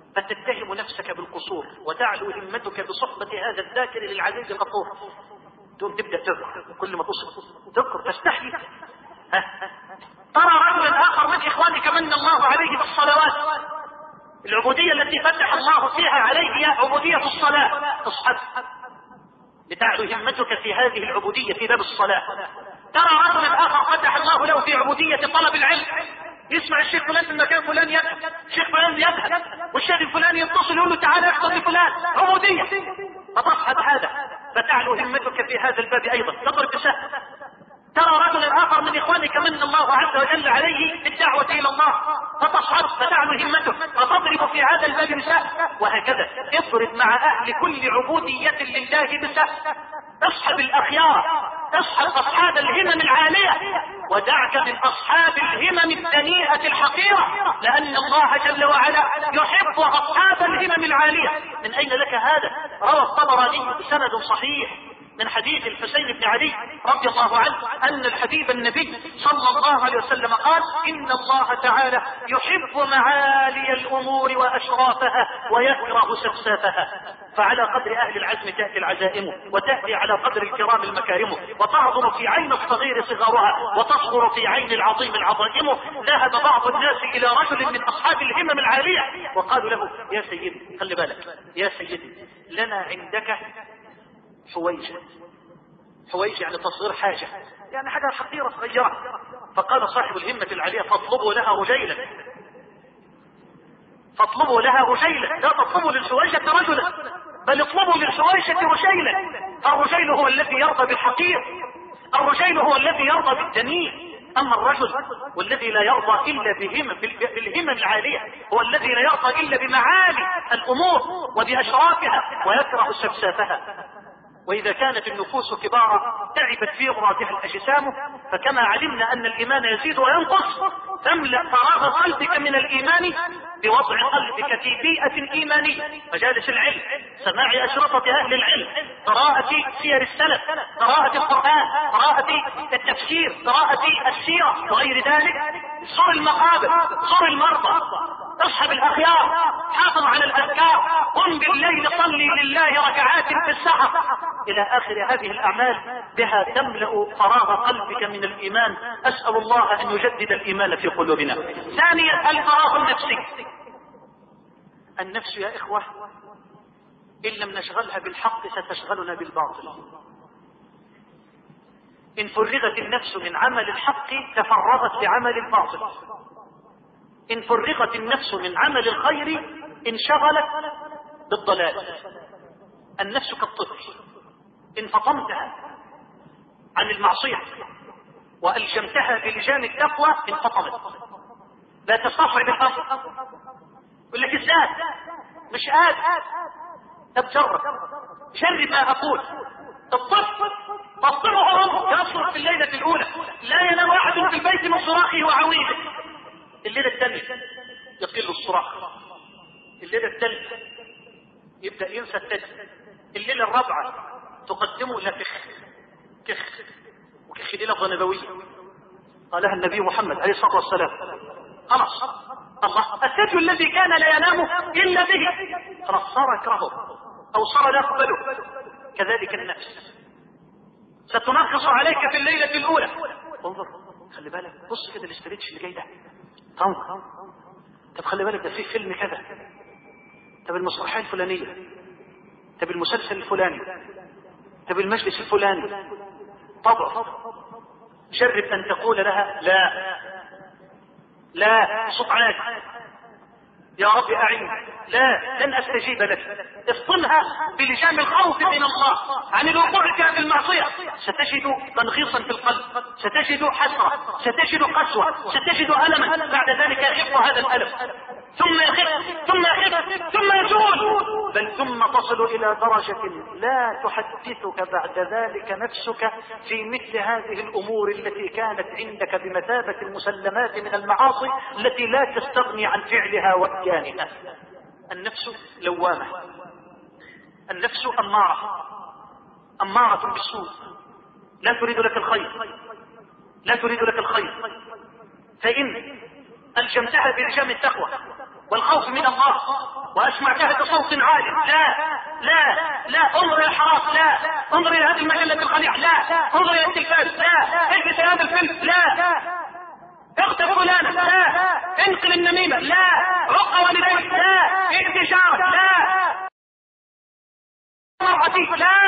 فتتهم نفسك بالقصور، وتعلو همتك بصحبة هذا الذاكر للعزيز الغفور. تقوم تبدأ تذكر، كل ما تصل تذكر تستحي. ترى رجلا آخر من إخوانك من الله عليه بالصلوات، العبودية التي فتح الله فيها عليه هي عبودية الصلاة، اصحب لتعلو همتك في هذه العبودية في باب الصلاة. ترى رجلا آخر فتح الله له في عبودية طلب العلم، يسمع الشيخ فلان في المكان فلان يذهب، الشيخ فلان يذهب، والشيخ الفلاني يتصل يقول له تعالى احفظ لفلان، عبودية. فتصحب هذا فتعلو همتك في هذا الباب أيضا، تضرب بسهم. ترى رجلا آخر من إخوانك من الله عز وجل عليه بالدعوة إلى الله، فتصحب فتعلو همتك فتضرب في هذا الباب بسهم، وهكذا اضرب مع أهل كل عبودية لله بسهم. اصحب الأخيار، اصحب أصحاب الهمم العالية، ودعك من أصحاب الهمم الدنيئة الحقيرة، لأن الله جل وعلا يحب أصحاب الهمم العالية. من أين لك هذا؟ روى الطبراني بسند صحيح من حديث الحسين بن علي رضي الله عنه أن الحبيب النبي صلى الله عليه وسلم قال: إن الله تعالى يحب معالي الأمور وأشرافها ويكره سفسافها. فعلى قدر أهل العزم تأتي العزائم، وتأتي على قدر الكرام المكارم، وتعظم في عين الصغير صغارها، وتصغر في عين العظيم العظائم. ذهب بعض الناس إلى رجل من أصحاب الهمم العالية وقالوا له: يا سيدي، خلي بالك يا سيدي، لنا عندك حويجة. حويجة يعني تصغير حاجة، يعني حاجة حقيرة صغيرة. فقال صاحب الهمة العالية: فاطلبوا لها رجيلا، فاطلبوا لها رجيلا، لا تطلبوا للحويجة رجلا، بل اطلبوا للحويجة رجيلا. الرجيل هو الذي يرضى بالحقير، الرجيل هو الذي يرضى بالدنيء. أما الرجل والذي لا يرضى إلا بالهمم العالية هو الذي لا يرضى إلا بمعالي الأمور وبأشرافها ويكره سفسافها. وإذا كانت النفوس كبارا تعبت في غراتها الأجسام، فكما علمنا أن الإيمان يزيد وينقص، تملأ فراغ قلبك من الإيمان بوضع قلبك في بيئة إيمانية، مجالس العلم، سماع أشرطة أهل العلم، قراءة سير السلف، قراءة القرآن، قراءة التفسير، قراءة السيرة وغير ذلك. زر المقابر، زر المرضى، اصحب الأخيار، حافظ على الأذكار، قم بالليل صلي لله ركعات في السحر، إلى آخر هذه الأعمال، بها تملأ فراغ قلبك من الإيمان. أسأل الله أن يجدد الإيمان في قلوبنا. ثانيا الفراغ النفسي. النفس يا إخوة إن لم نشغلها بالحق ستشغلنا بالباطل. إن فرغت النفس من عمل الحق تفرغت لعمل الباطل. إن فرغت النفس من عمل الخير انشغلت بالضلال. النفس كالطفل، إن فطمتها عن المعصية وألجمتها بلجام التقوى انفطمت، لا تستصعب الأمر. يقول لك ازاي؟ مش قادر. طب جرب ما أقول. الطفل تصطبه يصرخ في الليلة الأولى، لا ينام أحد في البيت من صراخه وعويله. الليلة الثانية يقل الصراخ، الليلة الثالثة يبدأ ينسى التجد، الليلة الرابعة تقدمه إلى كخ وكخ دي لفظة نبوية قالها النبي محمد عليه الصلاة والسلام. خلاص الله السجن الذي كان لا ينام إلا به خلاص صار يكرهه أو صار لا يقبله. كذلك النفس ستنغص عليك في الليلة الأولى. انظر، خلي بالك، بص كده الاستريتش اللي جاي ده، طب خلي بالك ده فيه فيلم كذا، طب المسرحية الفلانية، طب المسلسل الفلاني، طب المجلس الفلاني. طبعا جرب أن تقول لها لا صوت عالي، يا رب أعني، لا لن أستجيب لك. افطنها بلجام الخوف من الله عن الوقوع في المعصية. ستجد تنغيصا في القلب، ستجد حسرة، ستجد قسوة، ستجد ألما، بعد ذلك يخف هذا الألم، ثم يخف ثم يخف ثم يزول، بل ثم تصل إلى درجة لا تحدثك بعد ذلك نفسك في مثل هذه الأمور التي كانت عندك بمثابة المسلمات من المعاصي التي لا تستغني عن فعلها وإتيانها. النفس لوامة، النفس أمارة بالسوء، لا تريد لك الخير، لا تريد لك الخير. فإن ألجمتها بلجام التقوى والخوف من الله وأسمعتها بصوت عالي، لا لا لا، انظر الى الحرام، لا انظر الى هذه المجلة الخليعة، لا انظر الى التلفاز، لا اجلس هذا الفيلم، لا اغتب فلانا، لا انقل النميمة، لا رق والديك، لا اجد شعرك، لا مرأتي،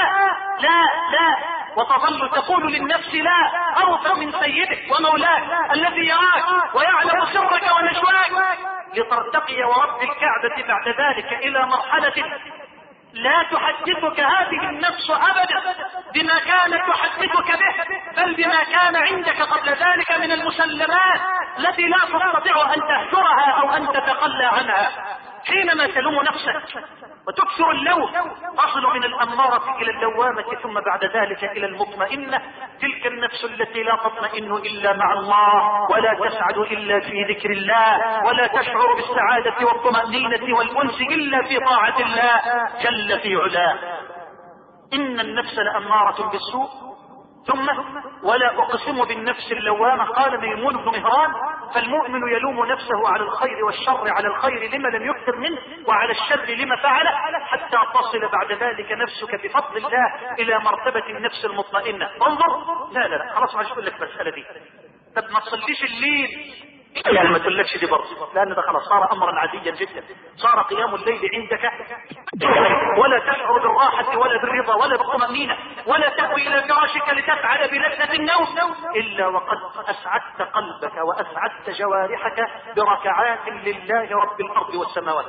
لا وتظل تقول للنفس لا أوفى من سيدك ومولاك الذي يراك ويعلم سرك ونجواك، لترتقي ورب الكعبة بعد ذلك إلى مرحلة لا تحدثك هذه النفس أبدا بما كانت تحدثك به، بل بما كان عندك قبل ذلك من المسلمات التي لا تستطيع أن تهجرها أو أن تتخلى عنها. حينما تلوم نفسك وتكثر اللوم تصل من الأمارة إلى اللوامة، ثم بعد ذلك إلى المطمئنة، تلك النفس التي لا تطمئن إلا مع الله، ولا تسعد إلا في ذكر الله، ولا تشعر بالسعادة والطمأنينة والأنس إلا في طاعة الله جل في علاه. إن النفس لأمارة بالسوء، ثم ولا أقسم بالنفس اللوامة. قال ميمون بن مهران: فالمؤمن يلوم نفسه على الخير والشر، على الخير لما لم يكثر منه، وعلى الشر لما فعله، حتى تصل بعد ذلك نفسك بفضل الله إلى مرتبة النفس المطمئنة. انظر، لا خلاص ما أقول لك المسألة دي، طب ما تصليش الليل يعني ما تقولكش دي برضه، لأن ده خلاص صار أمرا عاديا جدا، صار قيام الليل عندك ولا تشعر بالراحة ولا بالرضا ولا بالطمأنينة، ولا تأوي إلى فراشك لتسعد بلذة النوم إلا وقد أسعدت قلبك وأسعدت جوارحك بركعات لله رب الأرض والسماوات.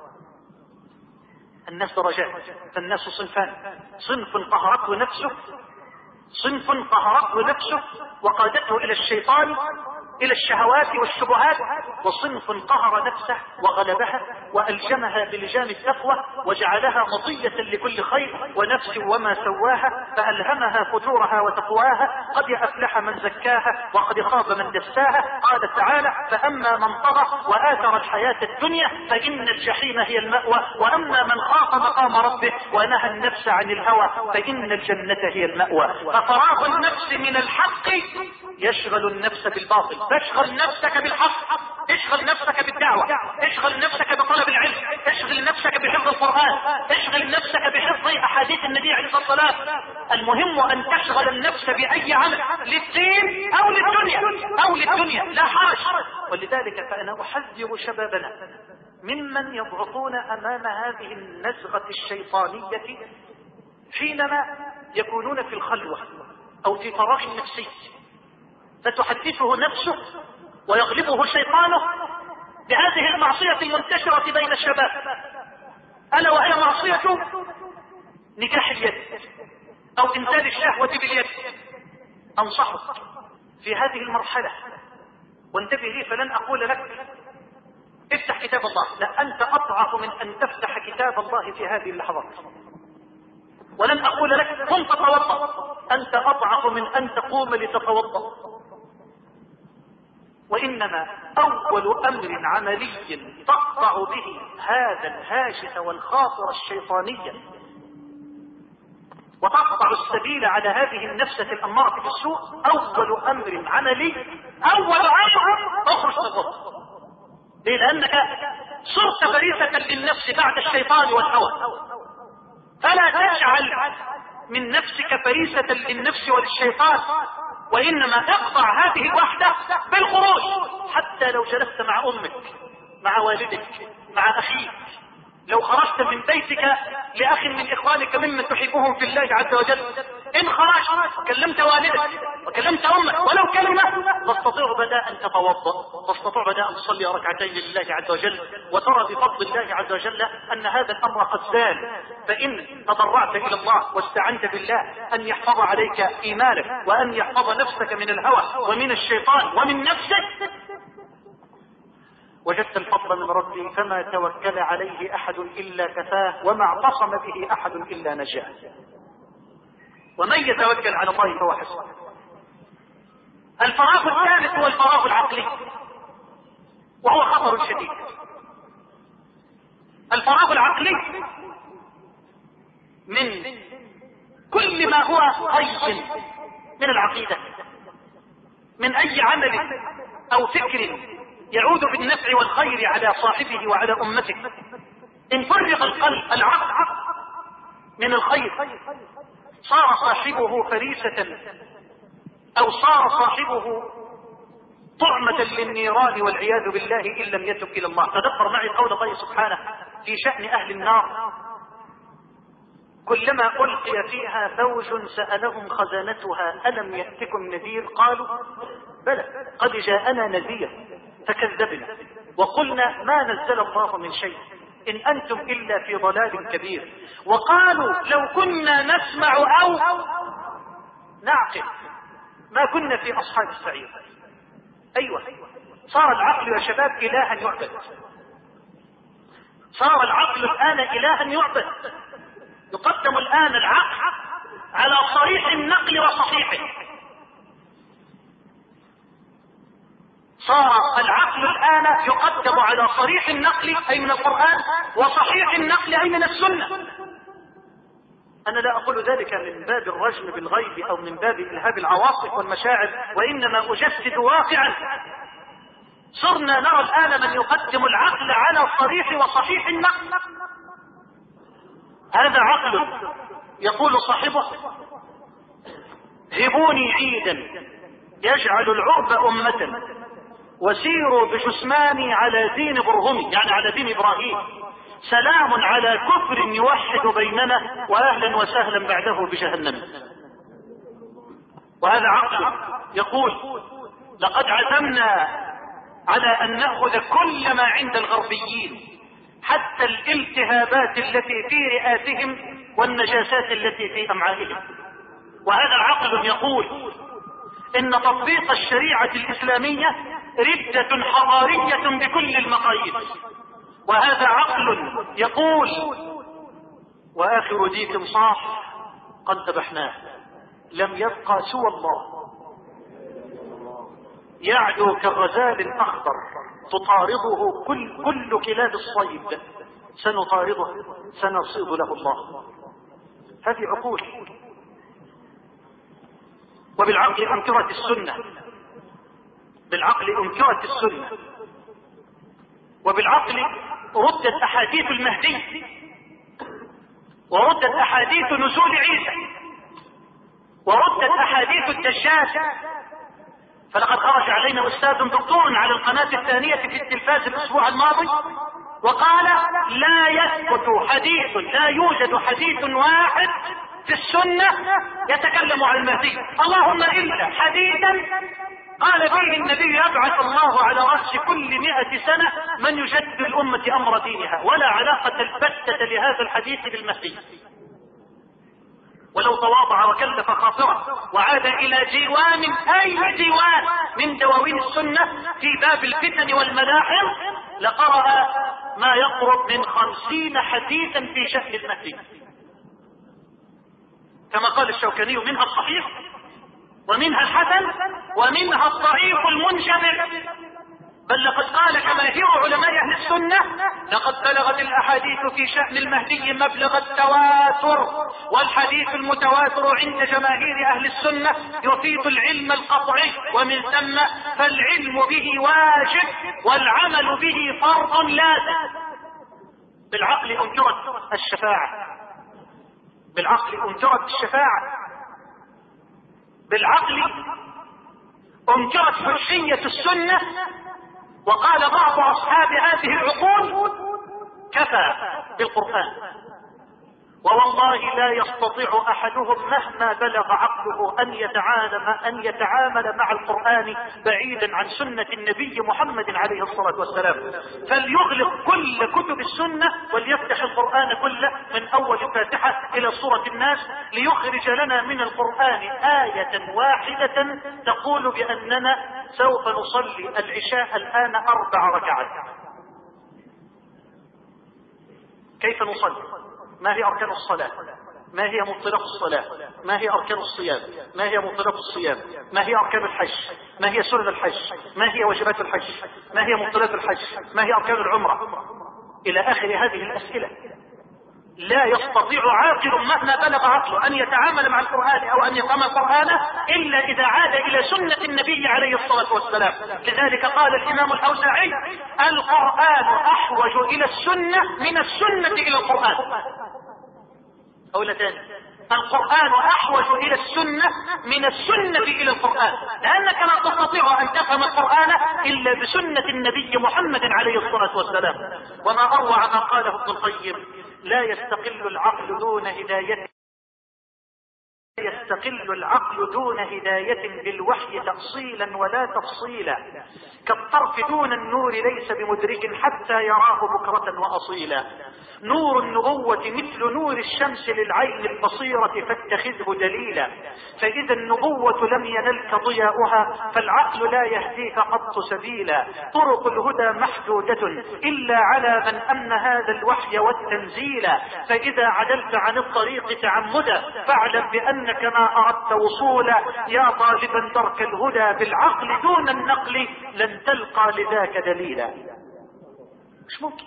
الناس درجات، فالناس صنفان: صنف قهرته نفسه، صنف قهرته نفسه وقادته إلى الشيطان إلى الشهوات والشبهات، وصنف قهر نفسه وغلبها وألجمها بلجام التقوى وجعلها مطية لكل خير، ونفس وما سواها فألهمها فجورها وتقواها، قد أفلح من زكاها وقد خاب من دساها. قال تعالى: فأما من طغى وآثر الحياة الدنيا فإن الجحيم هي المأوى، وأما من خاف مقام ربه ونهى النفس عن الهوى فإن الجنة هي المأوى. ففراغ النفس من الحق يشغل النفس بالباطل، تشغل نفسك بالحق، اشغل نفسك بالدعوة، اشغل نفسك بطلب العلم، اشغل نفسك بحفظ القرآن، اشغل نفسك بحفظ أحاديث النبي عليه الصلاة والسلام. المهم أن تشغل النفس بأي عمل للدين أو للدنيا لا حرج. ولذلك فأنا أحذر شبابنا ممن يضغطون أمام هذه النزغة الشيطانية حينما يكونون في الخلوة أو في فراغ نفسي، فتحدثه نفسه ويغلبه شيطانه بهذه المعصية المنتشرة بين الشباب، ألا وهي معصية نكاح اليد أو إنزال الشهوة باليد. أنصحك في هذه المرحلة وانتبه لي، فلن أقول لك افتح كتاب الله، لا، أنت أضعف من أن تفتح كتاب الله في هذه اللحظات. ولن أقول لك قم تتوضأ، أنت أضعف من أن تقوم لتتوضأ. وإنما أول أمر عملي تقطع به هذا الهاجس والخاطر الشيطانية وتقطع السبيل على هذه النفسة الأمارة بالسوء، أول أمر عملي، أول أمر اخرج تتوضأ. ليه؟ لأنك صرت فريسة للنفس بعد الشيطان والهوى، فلا تجعل من نفسك فريسة للنفس وللشيطان، وإنما اقطع هذه الوحدة بالخروج. حتى لو جلست مع أمك، مع والدك، مع أخيك، لو خرجت من بيتك لأخ من إخوانك ممن تحبهم في الله عز وجل، إن خرجت وكلمت والدك وكلمت أمك ولو كلمة، تستطيع بداء أن تتوضأ، تستطيع بداء أن تصلي ركعتين لله عز وجل، وترى بفضل الله عز وجل أن هذا الأمر قد زال. فإن تضرعت إلى الله واستعنت بالله أن يحفظ عليك إيمانك وأن يحفظ نفسك من الهوى ومن الشيطان ومن نفسك، وجدت الفضل من ربي، فما توكل عليه أحد إلا كفاه، وما اعتصم به أحد إلا نجاه. ومن يتوكل على الله فهو حسبه. الفراغ الثالث هو الفراغ العقلي، وهو خطر شديد. الفراغ العقلي من كل ما هو خير من العقيدة، من أي عمل أو فكر يعود بالنفع والخير على صاحبه وعلى أمته. إن فرغ القلب العقل من الخير صار صاحبه فريسة او صار صاحبه طعمة للنيران والعياذ بالله ان لم يتب الى الله. تدبر معي قول الله سبحانه في شأن اهل النار: كلما ألقي فيها فوج سألهم خزانتها ألم يأتكم نذير قالوا بلى قد جاءنا نذير فكذبنا وقلنا ما نزل الله من شيء إن أنتم إلا في ضلال كبير وقالوا لو كنا نسمع أو نعقل ما كنا في أصحاب السعير. أيوة، صار العقل يا شباب إلها يعبد، صار العقل الآن إلها يعبد. يقدم الآن العقل على صريح النقل وصحيحه. صار العقل الآن يقدم على صريح النقل أي من القرآن وصحيح النقل أي من السنة. أنا لا أقول ذلك من باب الرجم بالغيب أو من باب إلهاب العواصف والمشاعر، وإنما أجسد واقعا. صرنا نرى الآن من يقدم العقل على صريح وصحيح النقل. هذا عقل يقول صاحبه: هبوني عيدا يجعل العرب أمة وسيروا بجثماني على دين برهمي، يعني على دين إبراهيم، سلام على كفر يوحد بيننا وأهلا وسهلا بعده بجهنم. وهذا عقل يقول: لقد عزمنا على أن نأخذ كل ما عند الغربيين حتى الالتهابات التي في رئاتهم والنجاسات التي في أمعائهم. وهذا عقل يقول إن تطبيق الشريعة الإسلامية ردة حضارية بكل المقاييس. وهذا عقل يقول: وآخر ديك صاح قد ذبحناه لم يبقى سوى الله، يعدو كالغزال الأخضر تطارده كل كلاب الصيد، سنطارده سنصيد له الله. هذه عقول. وبالعقل أنكرت السنة، بالعقل أنكرت السنة، وبالعقل ردت أحاديث المهدي، وردت أحاديث نزول عيسى، وردت أحاديث الدجال. فلقد خرج علينا أستاذ دكتور على القناة الثانية في التلفاز الأسبوع الماضي وقال: لا يثبت حديث، لا يوجد حديث واحد في السنة يتكلم عن المهدي، اللهم إلا حديثا قال فيه النبي: يبعث الله على رأس كل 100 سنة من يجدد الأمة أمر دينها، ولا علاقة البتة لهذا الحديث بالمهدي. ولو تواضع وكلف خاطره وعاد إلى ديوان، أي ديوان من دواوين السنة في باب الفتن والملاحم، لقرأ ما يقرب من 50 حديثا في شأن المهدي، كما قال الشوكاني: منها الصحيح ومنها الحسن ومنها الضعيف المنجبر. بل لقد قال جماهير علماء أهل السنة: لقد بلغت الأحاديث في شأن المهدي مبلغ التواتر، والحديث المتواتر عند جماهير أهل السنة يفيد العلم القطعي، ومن ثم فالعلم به واجب والعمل به فرض لازم. بالعقل أنكرت الشفاعة، بالعقل أنكرت الشفاعة، بالعقل أنكرت حجية السنة. وقال بعض أصحاب هذه العقول: كفى بالقرآن. ووالله لا يستطيع أحدهم مهما بلغ عقله أن يتعامل مع القرآن بعيدا عن سنة النبي محمد عليه الصلاة والسلام. فليغلق كل كتب السنة وليفتح القرآن كله من أول فاتحة إلى سورة الناس ليخرج لنا من القرآن آية واحدة تقول بأننا سوف نصلي العشاء الآن 4 ركعات. كيف نصلي؟ ما هي أركان الصلاة؟ ما هي مبطلات الصلاة؟ ما هي أركان الصيام؟ ما هي مبطلات الصيام؟ ما هي أركان الحج؟ ما هي سنن الحج؟ ما هي واجبات الحج؟ ما هي مبطلات الحج؟ ما هي أركان العمرة؟ إلى آخر هذه الأسئلة. لا يستطيع عاقل مهما بلغ عقله أن يتعامل مع القرآن أو أن يفهم القرآن إلا إذا عاد إلى سنة النبي عليه الصلاة والسلام. لذلك قال الإمام الأوزاعي: القرآن أحوج إلى السنة من السنة إلى القرآن. أو تاني، القرآن أحوج إلى السنة من السنة إلى القرآن، لأنك لا تستطيع أن تفهم القرآن إلا بسنة النبي محمد عليه الصلاة والسلام. وما أروع ما قاله ابن القيم: لا يستقل العقل دون هداية بالوحي تأصيلا ولا تفصيلا، كالطرف دون النور ليس بمدرك حتى يراه بكرة وأصيلا. نور النبوة مثل نور الشمس للعين البصيرة فاتخذه دليلا، فإذا النبوة لم ينلك ضياؤها فالعقل لا يهديك قط سبيلا. طرق الهدى محدودة إلا على من أمن هذا الوحي والتنزيل، فإذا عدلت عن الطريق تعمدا فاعلم بأنك ما أردت وصولا. يا طالبا درك الهدى بالعقل دون النقل لن تلقى لذاك دليلا. مش ممكن.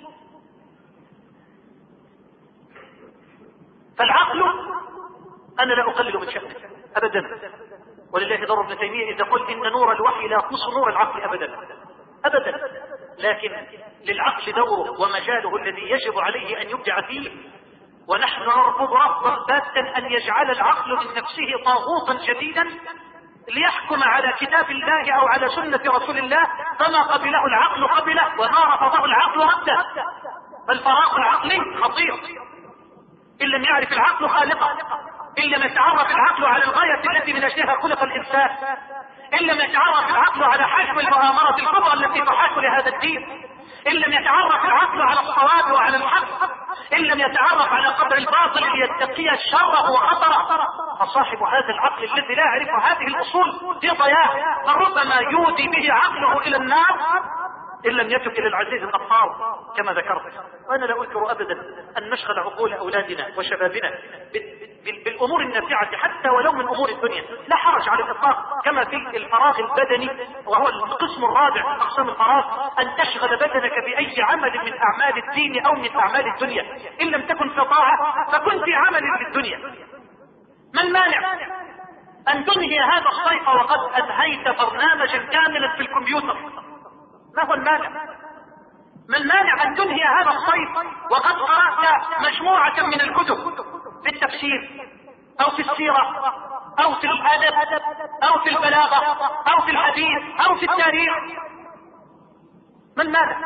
فالعقل أنا لا أقلل من شأنه أبدا، ولله ضر ابن تيمية إذا قلت إن نور الوحي لا يقص نور العقل أبدا أبدا، لكن للعقل دوره ومجاله الذي يجب عليه أن يبدع فيه. ونحن نرفض رفضا باتا أن يجعل العقل من نفسه طاغوتا جديدا ليحكم على كتاب الله أو على سنة رسول الله، فما قبله العقل قبله وما رفضه العقل رده. فالفراغ العقلي خطير إن لم يعرف العقل خالقه، إن لم يتعرف العقل على الغاية التي من أجلها خلق الإنسان، إن لم يتعرف العقل على حجم المؤامرة الكبرى التي تحاك لهذا الدين، إن لم يتعرف العقل على الصواب وعلى الحق، إن لم يتعرف على قدر الباطل ليتقي الشر وخطره، فصاحب هذا العقل الذي لا يعرف هذه الأصول في ضياع، فربما يودي به عقله إلى النار إن لم يتك إلى العزيز الغفار كما ذكرت. وأنا لا أنكر أبدا أن نشغل عقول أولادنا وشبابنا بالأمور النافعة حتى ولو من أمور الدنيا، لا حرج على الإطلاق، كما في الفراغ البدني وهو القسم الرابع من أقسام الفراغ، أن تشغل بدنك بأي عمل من أعمال الدين أو من أعمال الدنيا، إن لم تكن في طاعة فكن في عمل للدنيا. ما المانع أن تنهي هذا الصيف وقد أنهيت برنامجا كاملا في الكمبيوتر؟ ما هو المانع؟ ما المانع أن تنهي هذا الصيف وقد قرأت مجموعة من الكتب في التفسير أو في السيرة أو في الأدب أو في البلاغة أو في الحديث أو في التاريخ؟ ما المانع؟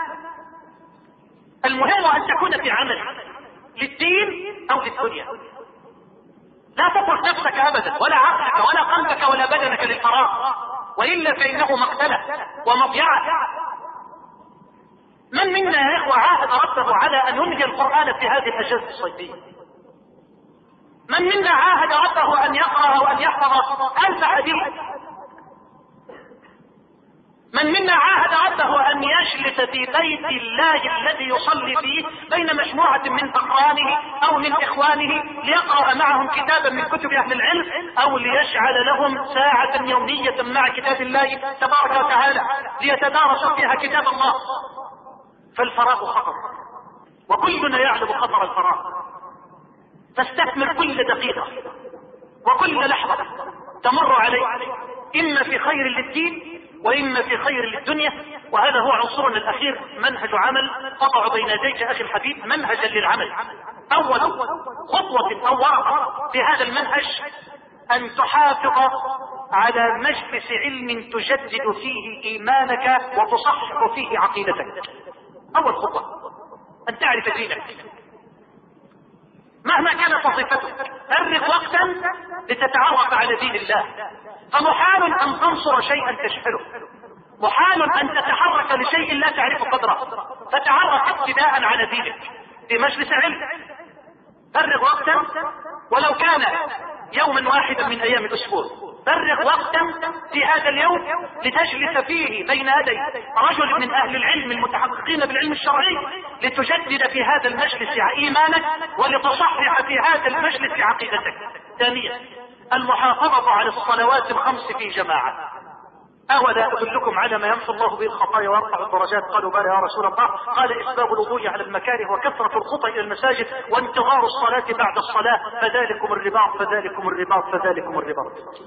المهم أن تكون في عمل للدين أو للدنيا. لا تترك نفسك أبدا ولا عقلك ولا قلبك ولا بدنك للفراغ، وإلا فإنه مقتلة ومضيعة. من منا يا إخوة عاهد ربه على أن ينهي القرآن في هذه الأجازة الصيفية؟ من منا عاهد ربه أن يقرأ وأن يحفظ 1000 حديث؟ من منا عاهد ربه أن يجلس في بيت الله الذي يصلي فيه بين مجموعة من أقرانه أو من إخوانه ليقرأ معهم كتابا من كتب أهل العلم، أو ليجعل لهم ساعة يومية مع كتاب الله تبارك وتعالى ليتدارسوا فيها كتاب الله؟ فالفراغ خطر، وكلنا يعلم خطر الفراغ، فاستثمر كل دقيقة وكل لحظة تمر عليك إما في خير للدين وإما في خير للدنيا. وهذا هو عنصرنا الأخير، منهج عمل أضع بين يديك أخي الحبيب منهجا للعمل. أول خطوة أو ورقة في هذا المنهج أن تحافظ على مجلس علم تجدد فيه إيمانك وتصحح فيه عقيدتك. أول خطوة أن تعرف دينك مهما كانت وظيفتك، فرغ وقتا لتتعرف على دين الله، فمحال أن تنصر شيئا تجهله، محال أن تتحرك لشيء لا تعرف قدره، فتعرف ابتداء على دينك في مجلس علم. فرغ وقتا ولو كان يوما واحدا من أيام الأسبوع، فرغ وقتا في هذا اليوم لتجلس فيه بين يدي رجل من أهل العلم المتحققين بالعلم الشرعي، لتجدد في هذا المجلس إيمانك ولتصحح في هذا المجلس عقيدتك. ثانيا المحافظة على الصلوات الخمس في جماعة. أولا أدلكم على ما يمحو الله به الخطايا ويرفع الدرجات؟ قالوا بلى يا رسول الله. قال إسباب الوضوء على المكاره وكثرة الخطى إلى المساجد وانتظار الصلاة بعد الصلاة، فذلكم الرباط فذلكم الرباط فذلكم الرباط.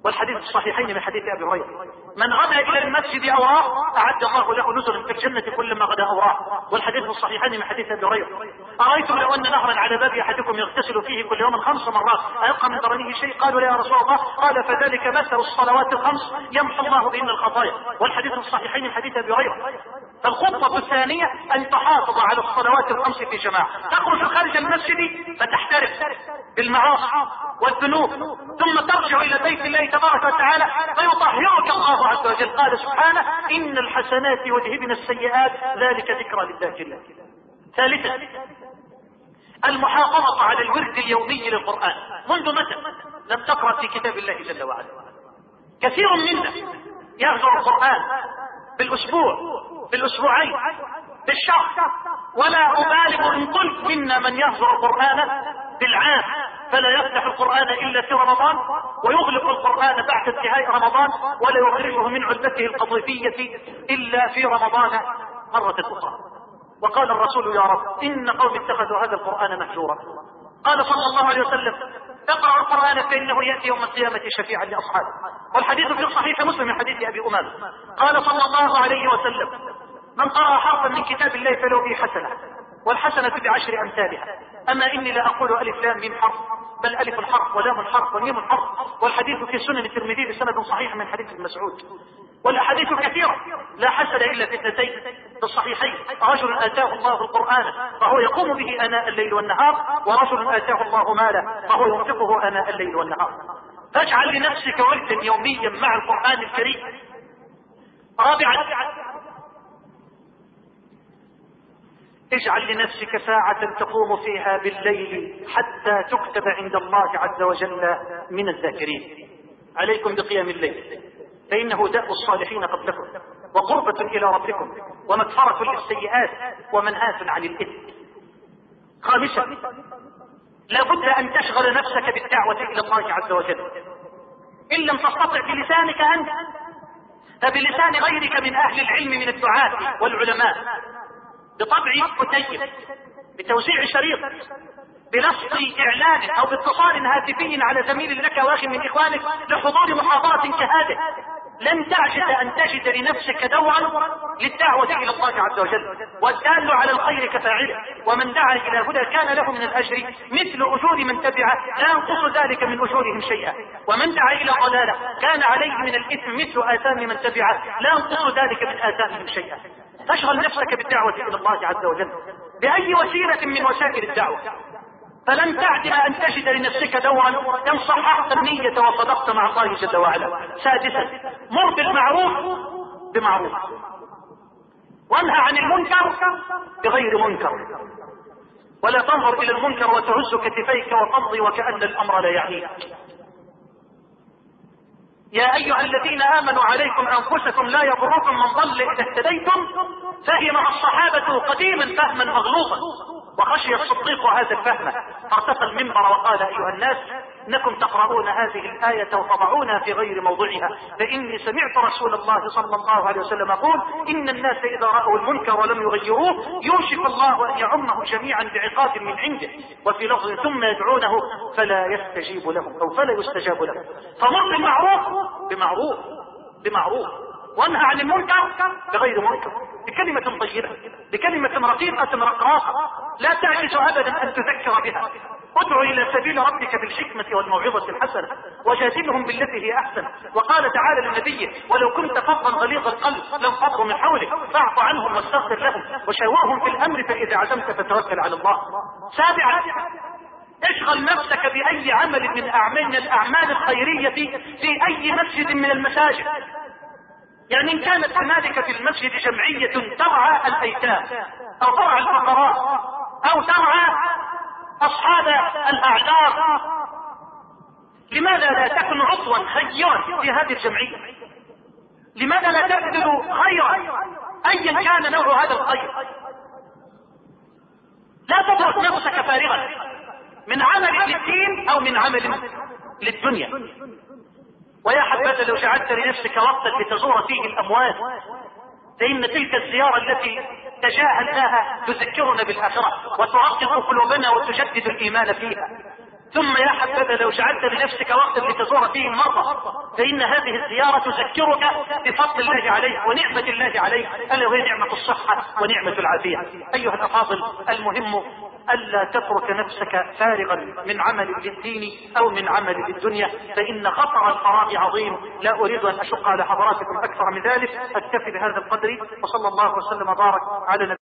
والحديث الصحيحين من حديث ابي هريره: من غدا الى المسجد اوراق اعد الله له نزلا في الجنه كلما غدا اوراق. والحديث الصحيحين من حديث ابي هريره: ارايتم لو ان نهرا على باب احدكم يغتسل فيه كل يوم 5 مرات ايبقى من درنه شيء؟ قالوا لا يا رسول الله. قال: فذلك مثل الصلوات الخمس يمحو الله بهن الخطايا. والحديث الصحيحين من حديث ابي هريره. فالخطوه الثانيه ان تحافظ على الصلوات الخمس في جماعه، تخرج خارج المسجد فتحترف بالمعاصي والذنوب، ثم ترجع الى بيت الله تبارك وتعالى فيطهرك الله عز وجل. قال سبحانه: ان الحسنات يذهبن السيئات ذلك ذكرى للذاكرين. ثالثا المحافظة على الورد اليومي للقرآن. منذ متى لم تقرأ في كتاب الله جل وعلا؟ كثير منا يهجر القرآن بالأسبوع، بالأسبوعين، بالشهر، ولا أبالغ إن قلت منا من يهجر القرآن بالعام، فلا يفتح القرآن إلا في رمضان، ويغلق القرآن بعد انتهاء رمضان، ولا يخرجه من علبته القضيفية إلا في رمضان مرة أخرى. وقال الرسول: يا رب إن قوم اتخذوا هذا القرآن مهجورا. قال صلى الله عليه وسلم: اقرأوا القرآن فإنه يأتي يوم القيامة شفيعا لأصحابه. والحديث في صحيح مسلم من حديث أبي أمامة قال صلى الله عليه وسلم: من قرأ حرفا من كتاب الله فله به حسنة، والحسنة ب10 أمثالها. أما إني لا أقول ألف لام ميم حرف، بل ألف حرف ولام حرف وميم حرف. والحديث في سنن الترمذي بسند صحيح من حديث ابن مسعود. والأحاديث كثيرة لا حسن إلا في اثنتين في الصحيحين: رجل آتاه الله القرآن فهو يقوم به آناء الليل والنهار، ورجل آتاه الله مالا فهو ينفقه آناء الليل والنهار. فاجعل لنفسك وردا يوميا مع القرآن الكريم. رابعا اجعل لنفسك ساعة تقوم فيها بالليل حتى تكتب عند الله عز وجل من الذاكرين. عليكم بقيام الليل، فإنه داء الصالحين قبلكم، وقربة إلى ربكم، ومغفرة للسيئات، ومنهاة عن الإثم. خامسا لابد أن تشغل نفسك بالدعوة إلى الله عز وجل. إن لم تستطع بلسانك أنت فبلسان غيرك من أهل العلم من الدعاة والعلماء، بطبع كتيب، بتوزيع شريط، بلفظ إعلان أو باتصال هاتفي على زميل لك واخ من إخوانك لحضور محاضرة كهذه. لن تعجز أن تجد لنفسك دورا للدعوة إلى الله عز وجل، والدال على الخير كفاعله. ومن دعا إلى هدى كان له من الأجر مثل أجور من تبعه لا ينقص ذلك من أجورهم شيئا، ومن دعا إلى ضلالة كان عليه من الإثم مثل آثام من تبعه لا ينقص ذلك من آثامهم شيئا. تشغل نفسك بالدعوة إلى الله عز وجل بأي وسيلة من وسائل الدعوة، فلن تعدل أن تجد لنفسك دورا إن صححت النية وصدقت مع الله جل وعلا. سادسا مر بالمعروف بمعروف، وانهى عن المنكر بغير منكر، ولا تنظر إلى المنكر وتهز كتفيك وتمضي وكأن الأمر لا يعنيك. يا أيها الذين آمنوا عليكم أنفسكم لا يضركم من ضل إذا اهتديتم. فهم الصحابة قديما فهما مغلوطا، وخشي الصديق هذا الفهم فارتقى المنبر وقال: أيها الناس انكم تقرؤون هذه الآية وتضعونها في غير موضعها، فإني سمعت رسول الله صلى الله عليه وسلم يقول: إن الناس إذا رأوا المنكر ولم يغيروه يوشك الله أن يعمهم جميعا بعقاب من عنده. وفي لفظ: ثم يدعونه فلا يستجيب لهم أو فلا يستجاب لهم. فمر بالمعروف بمعروف بمعروف، وانهى عن المنكر بغير منكر، بكلمة طيبة، بكلمة رقيقة رقراقة لا تعجز أبدا أن تذكر بها. ادعو إلى سبيل ربك بالحكمة والموعظة الحسنة وجادلهم بالتي هي أحسن. وقال تعالى للنبي: ولو كنت فظا غليظ القلب لانفضوا من حولك فاعف عنهم واستغفر لهم وشاورهم في الأمر فإذا عزمت فتوكل على الله. سابعا اشغل نفسك بأي عمل من الأعمال الخيرية في أي مسجد من المساجد. يعني إن كانت هنالك في المسجد جمعية ترعى الأيتام أو ترعى الفقراء أو ترعى أصحاب الأعذار، لماذا لا تكن عضوا خيرا في هذه الجمعية؟ لماذا لا تبذل خيرا أيا كان نوع هذا الخير؟ لا تترك نفسك فارغا من عمل للدين أو من عمل للدنيا. ويا حبذا لو جعلت لنفسك وقتا لتزور فيه الأموات، فإن تلك الزيارة التي تجاهلناها تذكرنا بالآخرة وترقق قلوبنا وتجدد الإيمان فيها. ثم يا حبذا لو جعلت لنفسك وقتا لتزور فيه المرضى، فإن هذه الزيارة تذكرك بفضل الله عليك ونعمة الله عليك، ألا وهي نعمة الصحة ونعمة العافية. أيها الأفاضل، المهم ألا تترك نفسك فارغا من عمل للدين أو من عمل للدنيا، فإن خطر الفراغ عظيم. لا أريد أن أشق على حضراتكم أكثر من ذلك، أكتفي بهذا القدر، وصلى الله وسلم وبارك على نبينا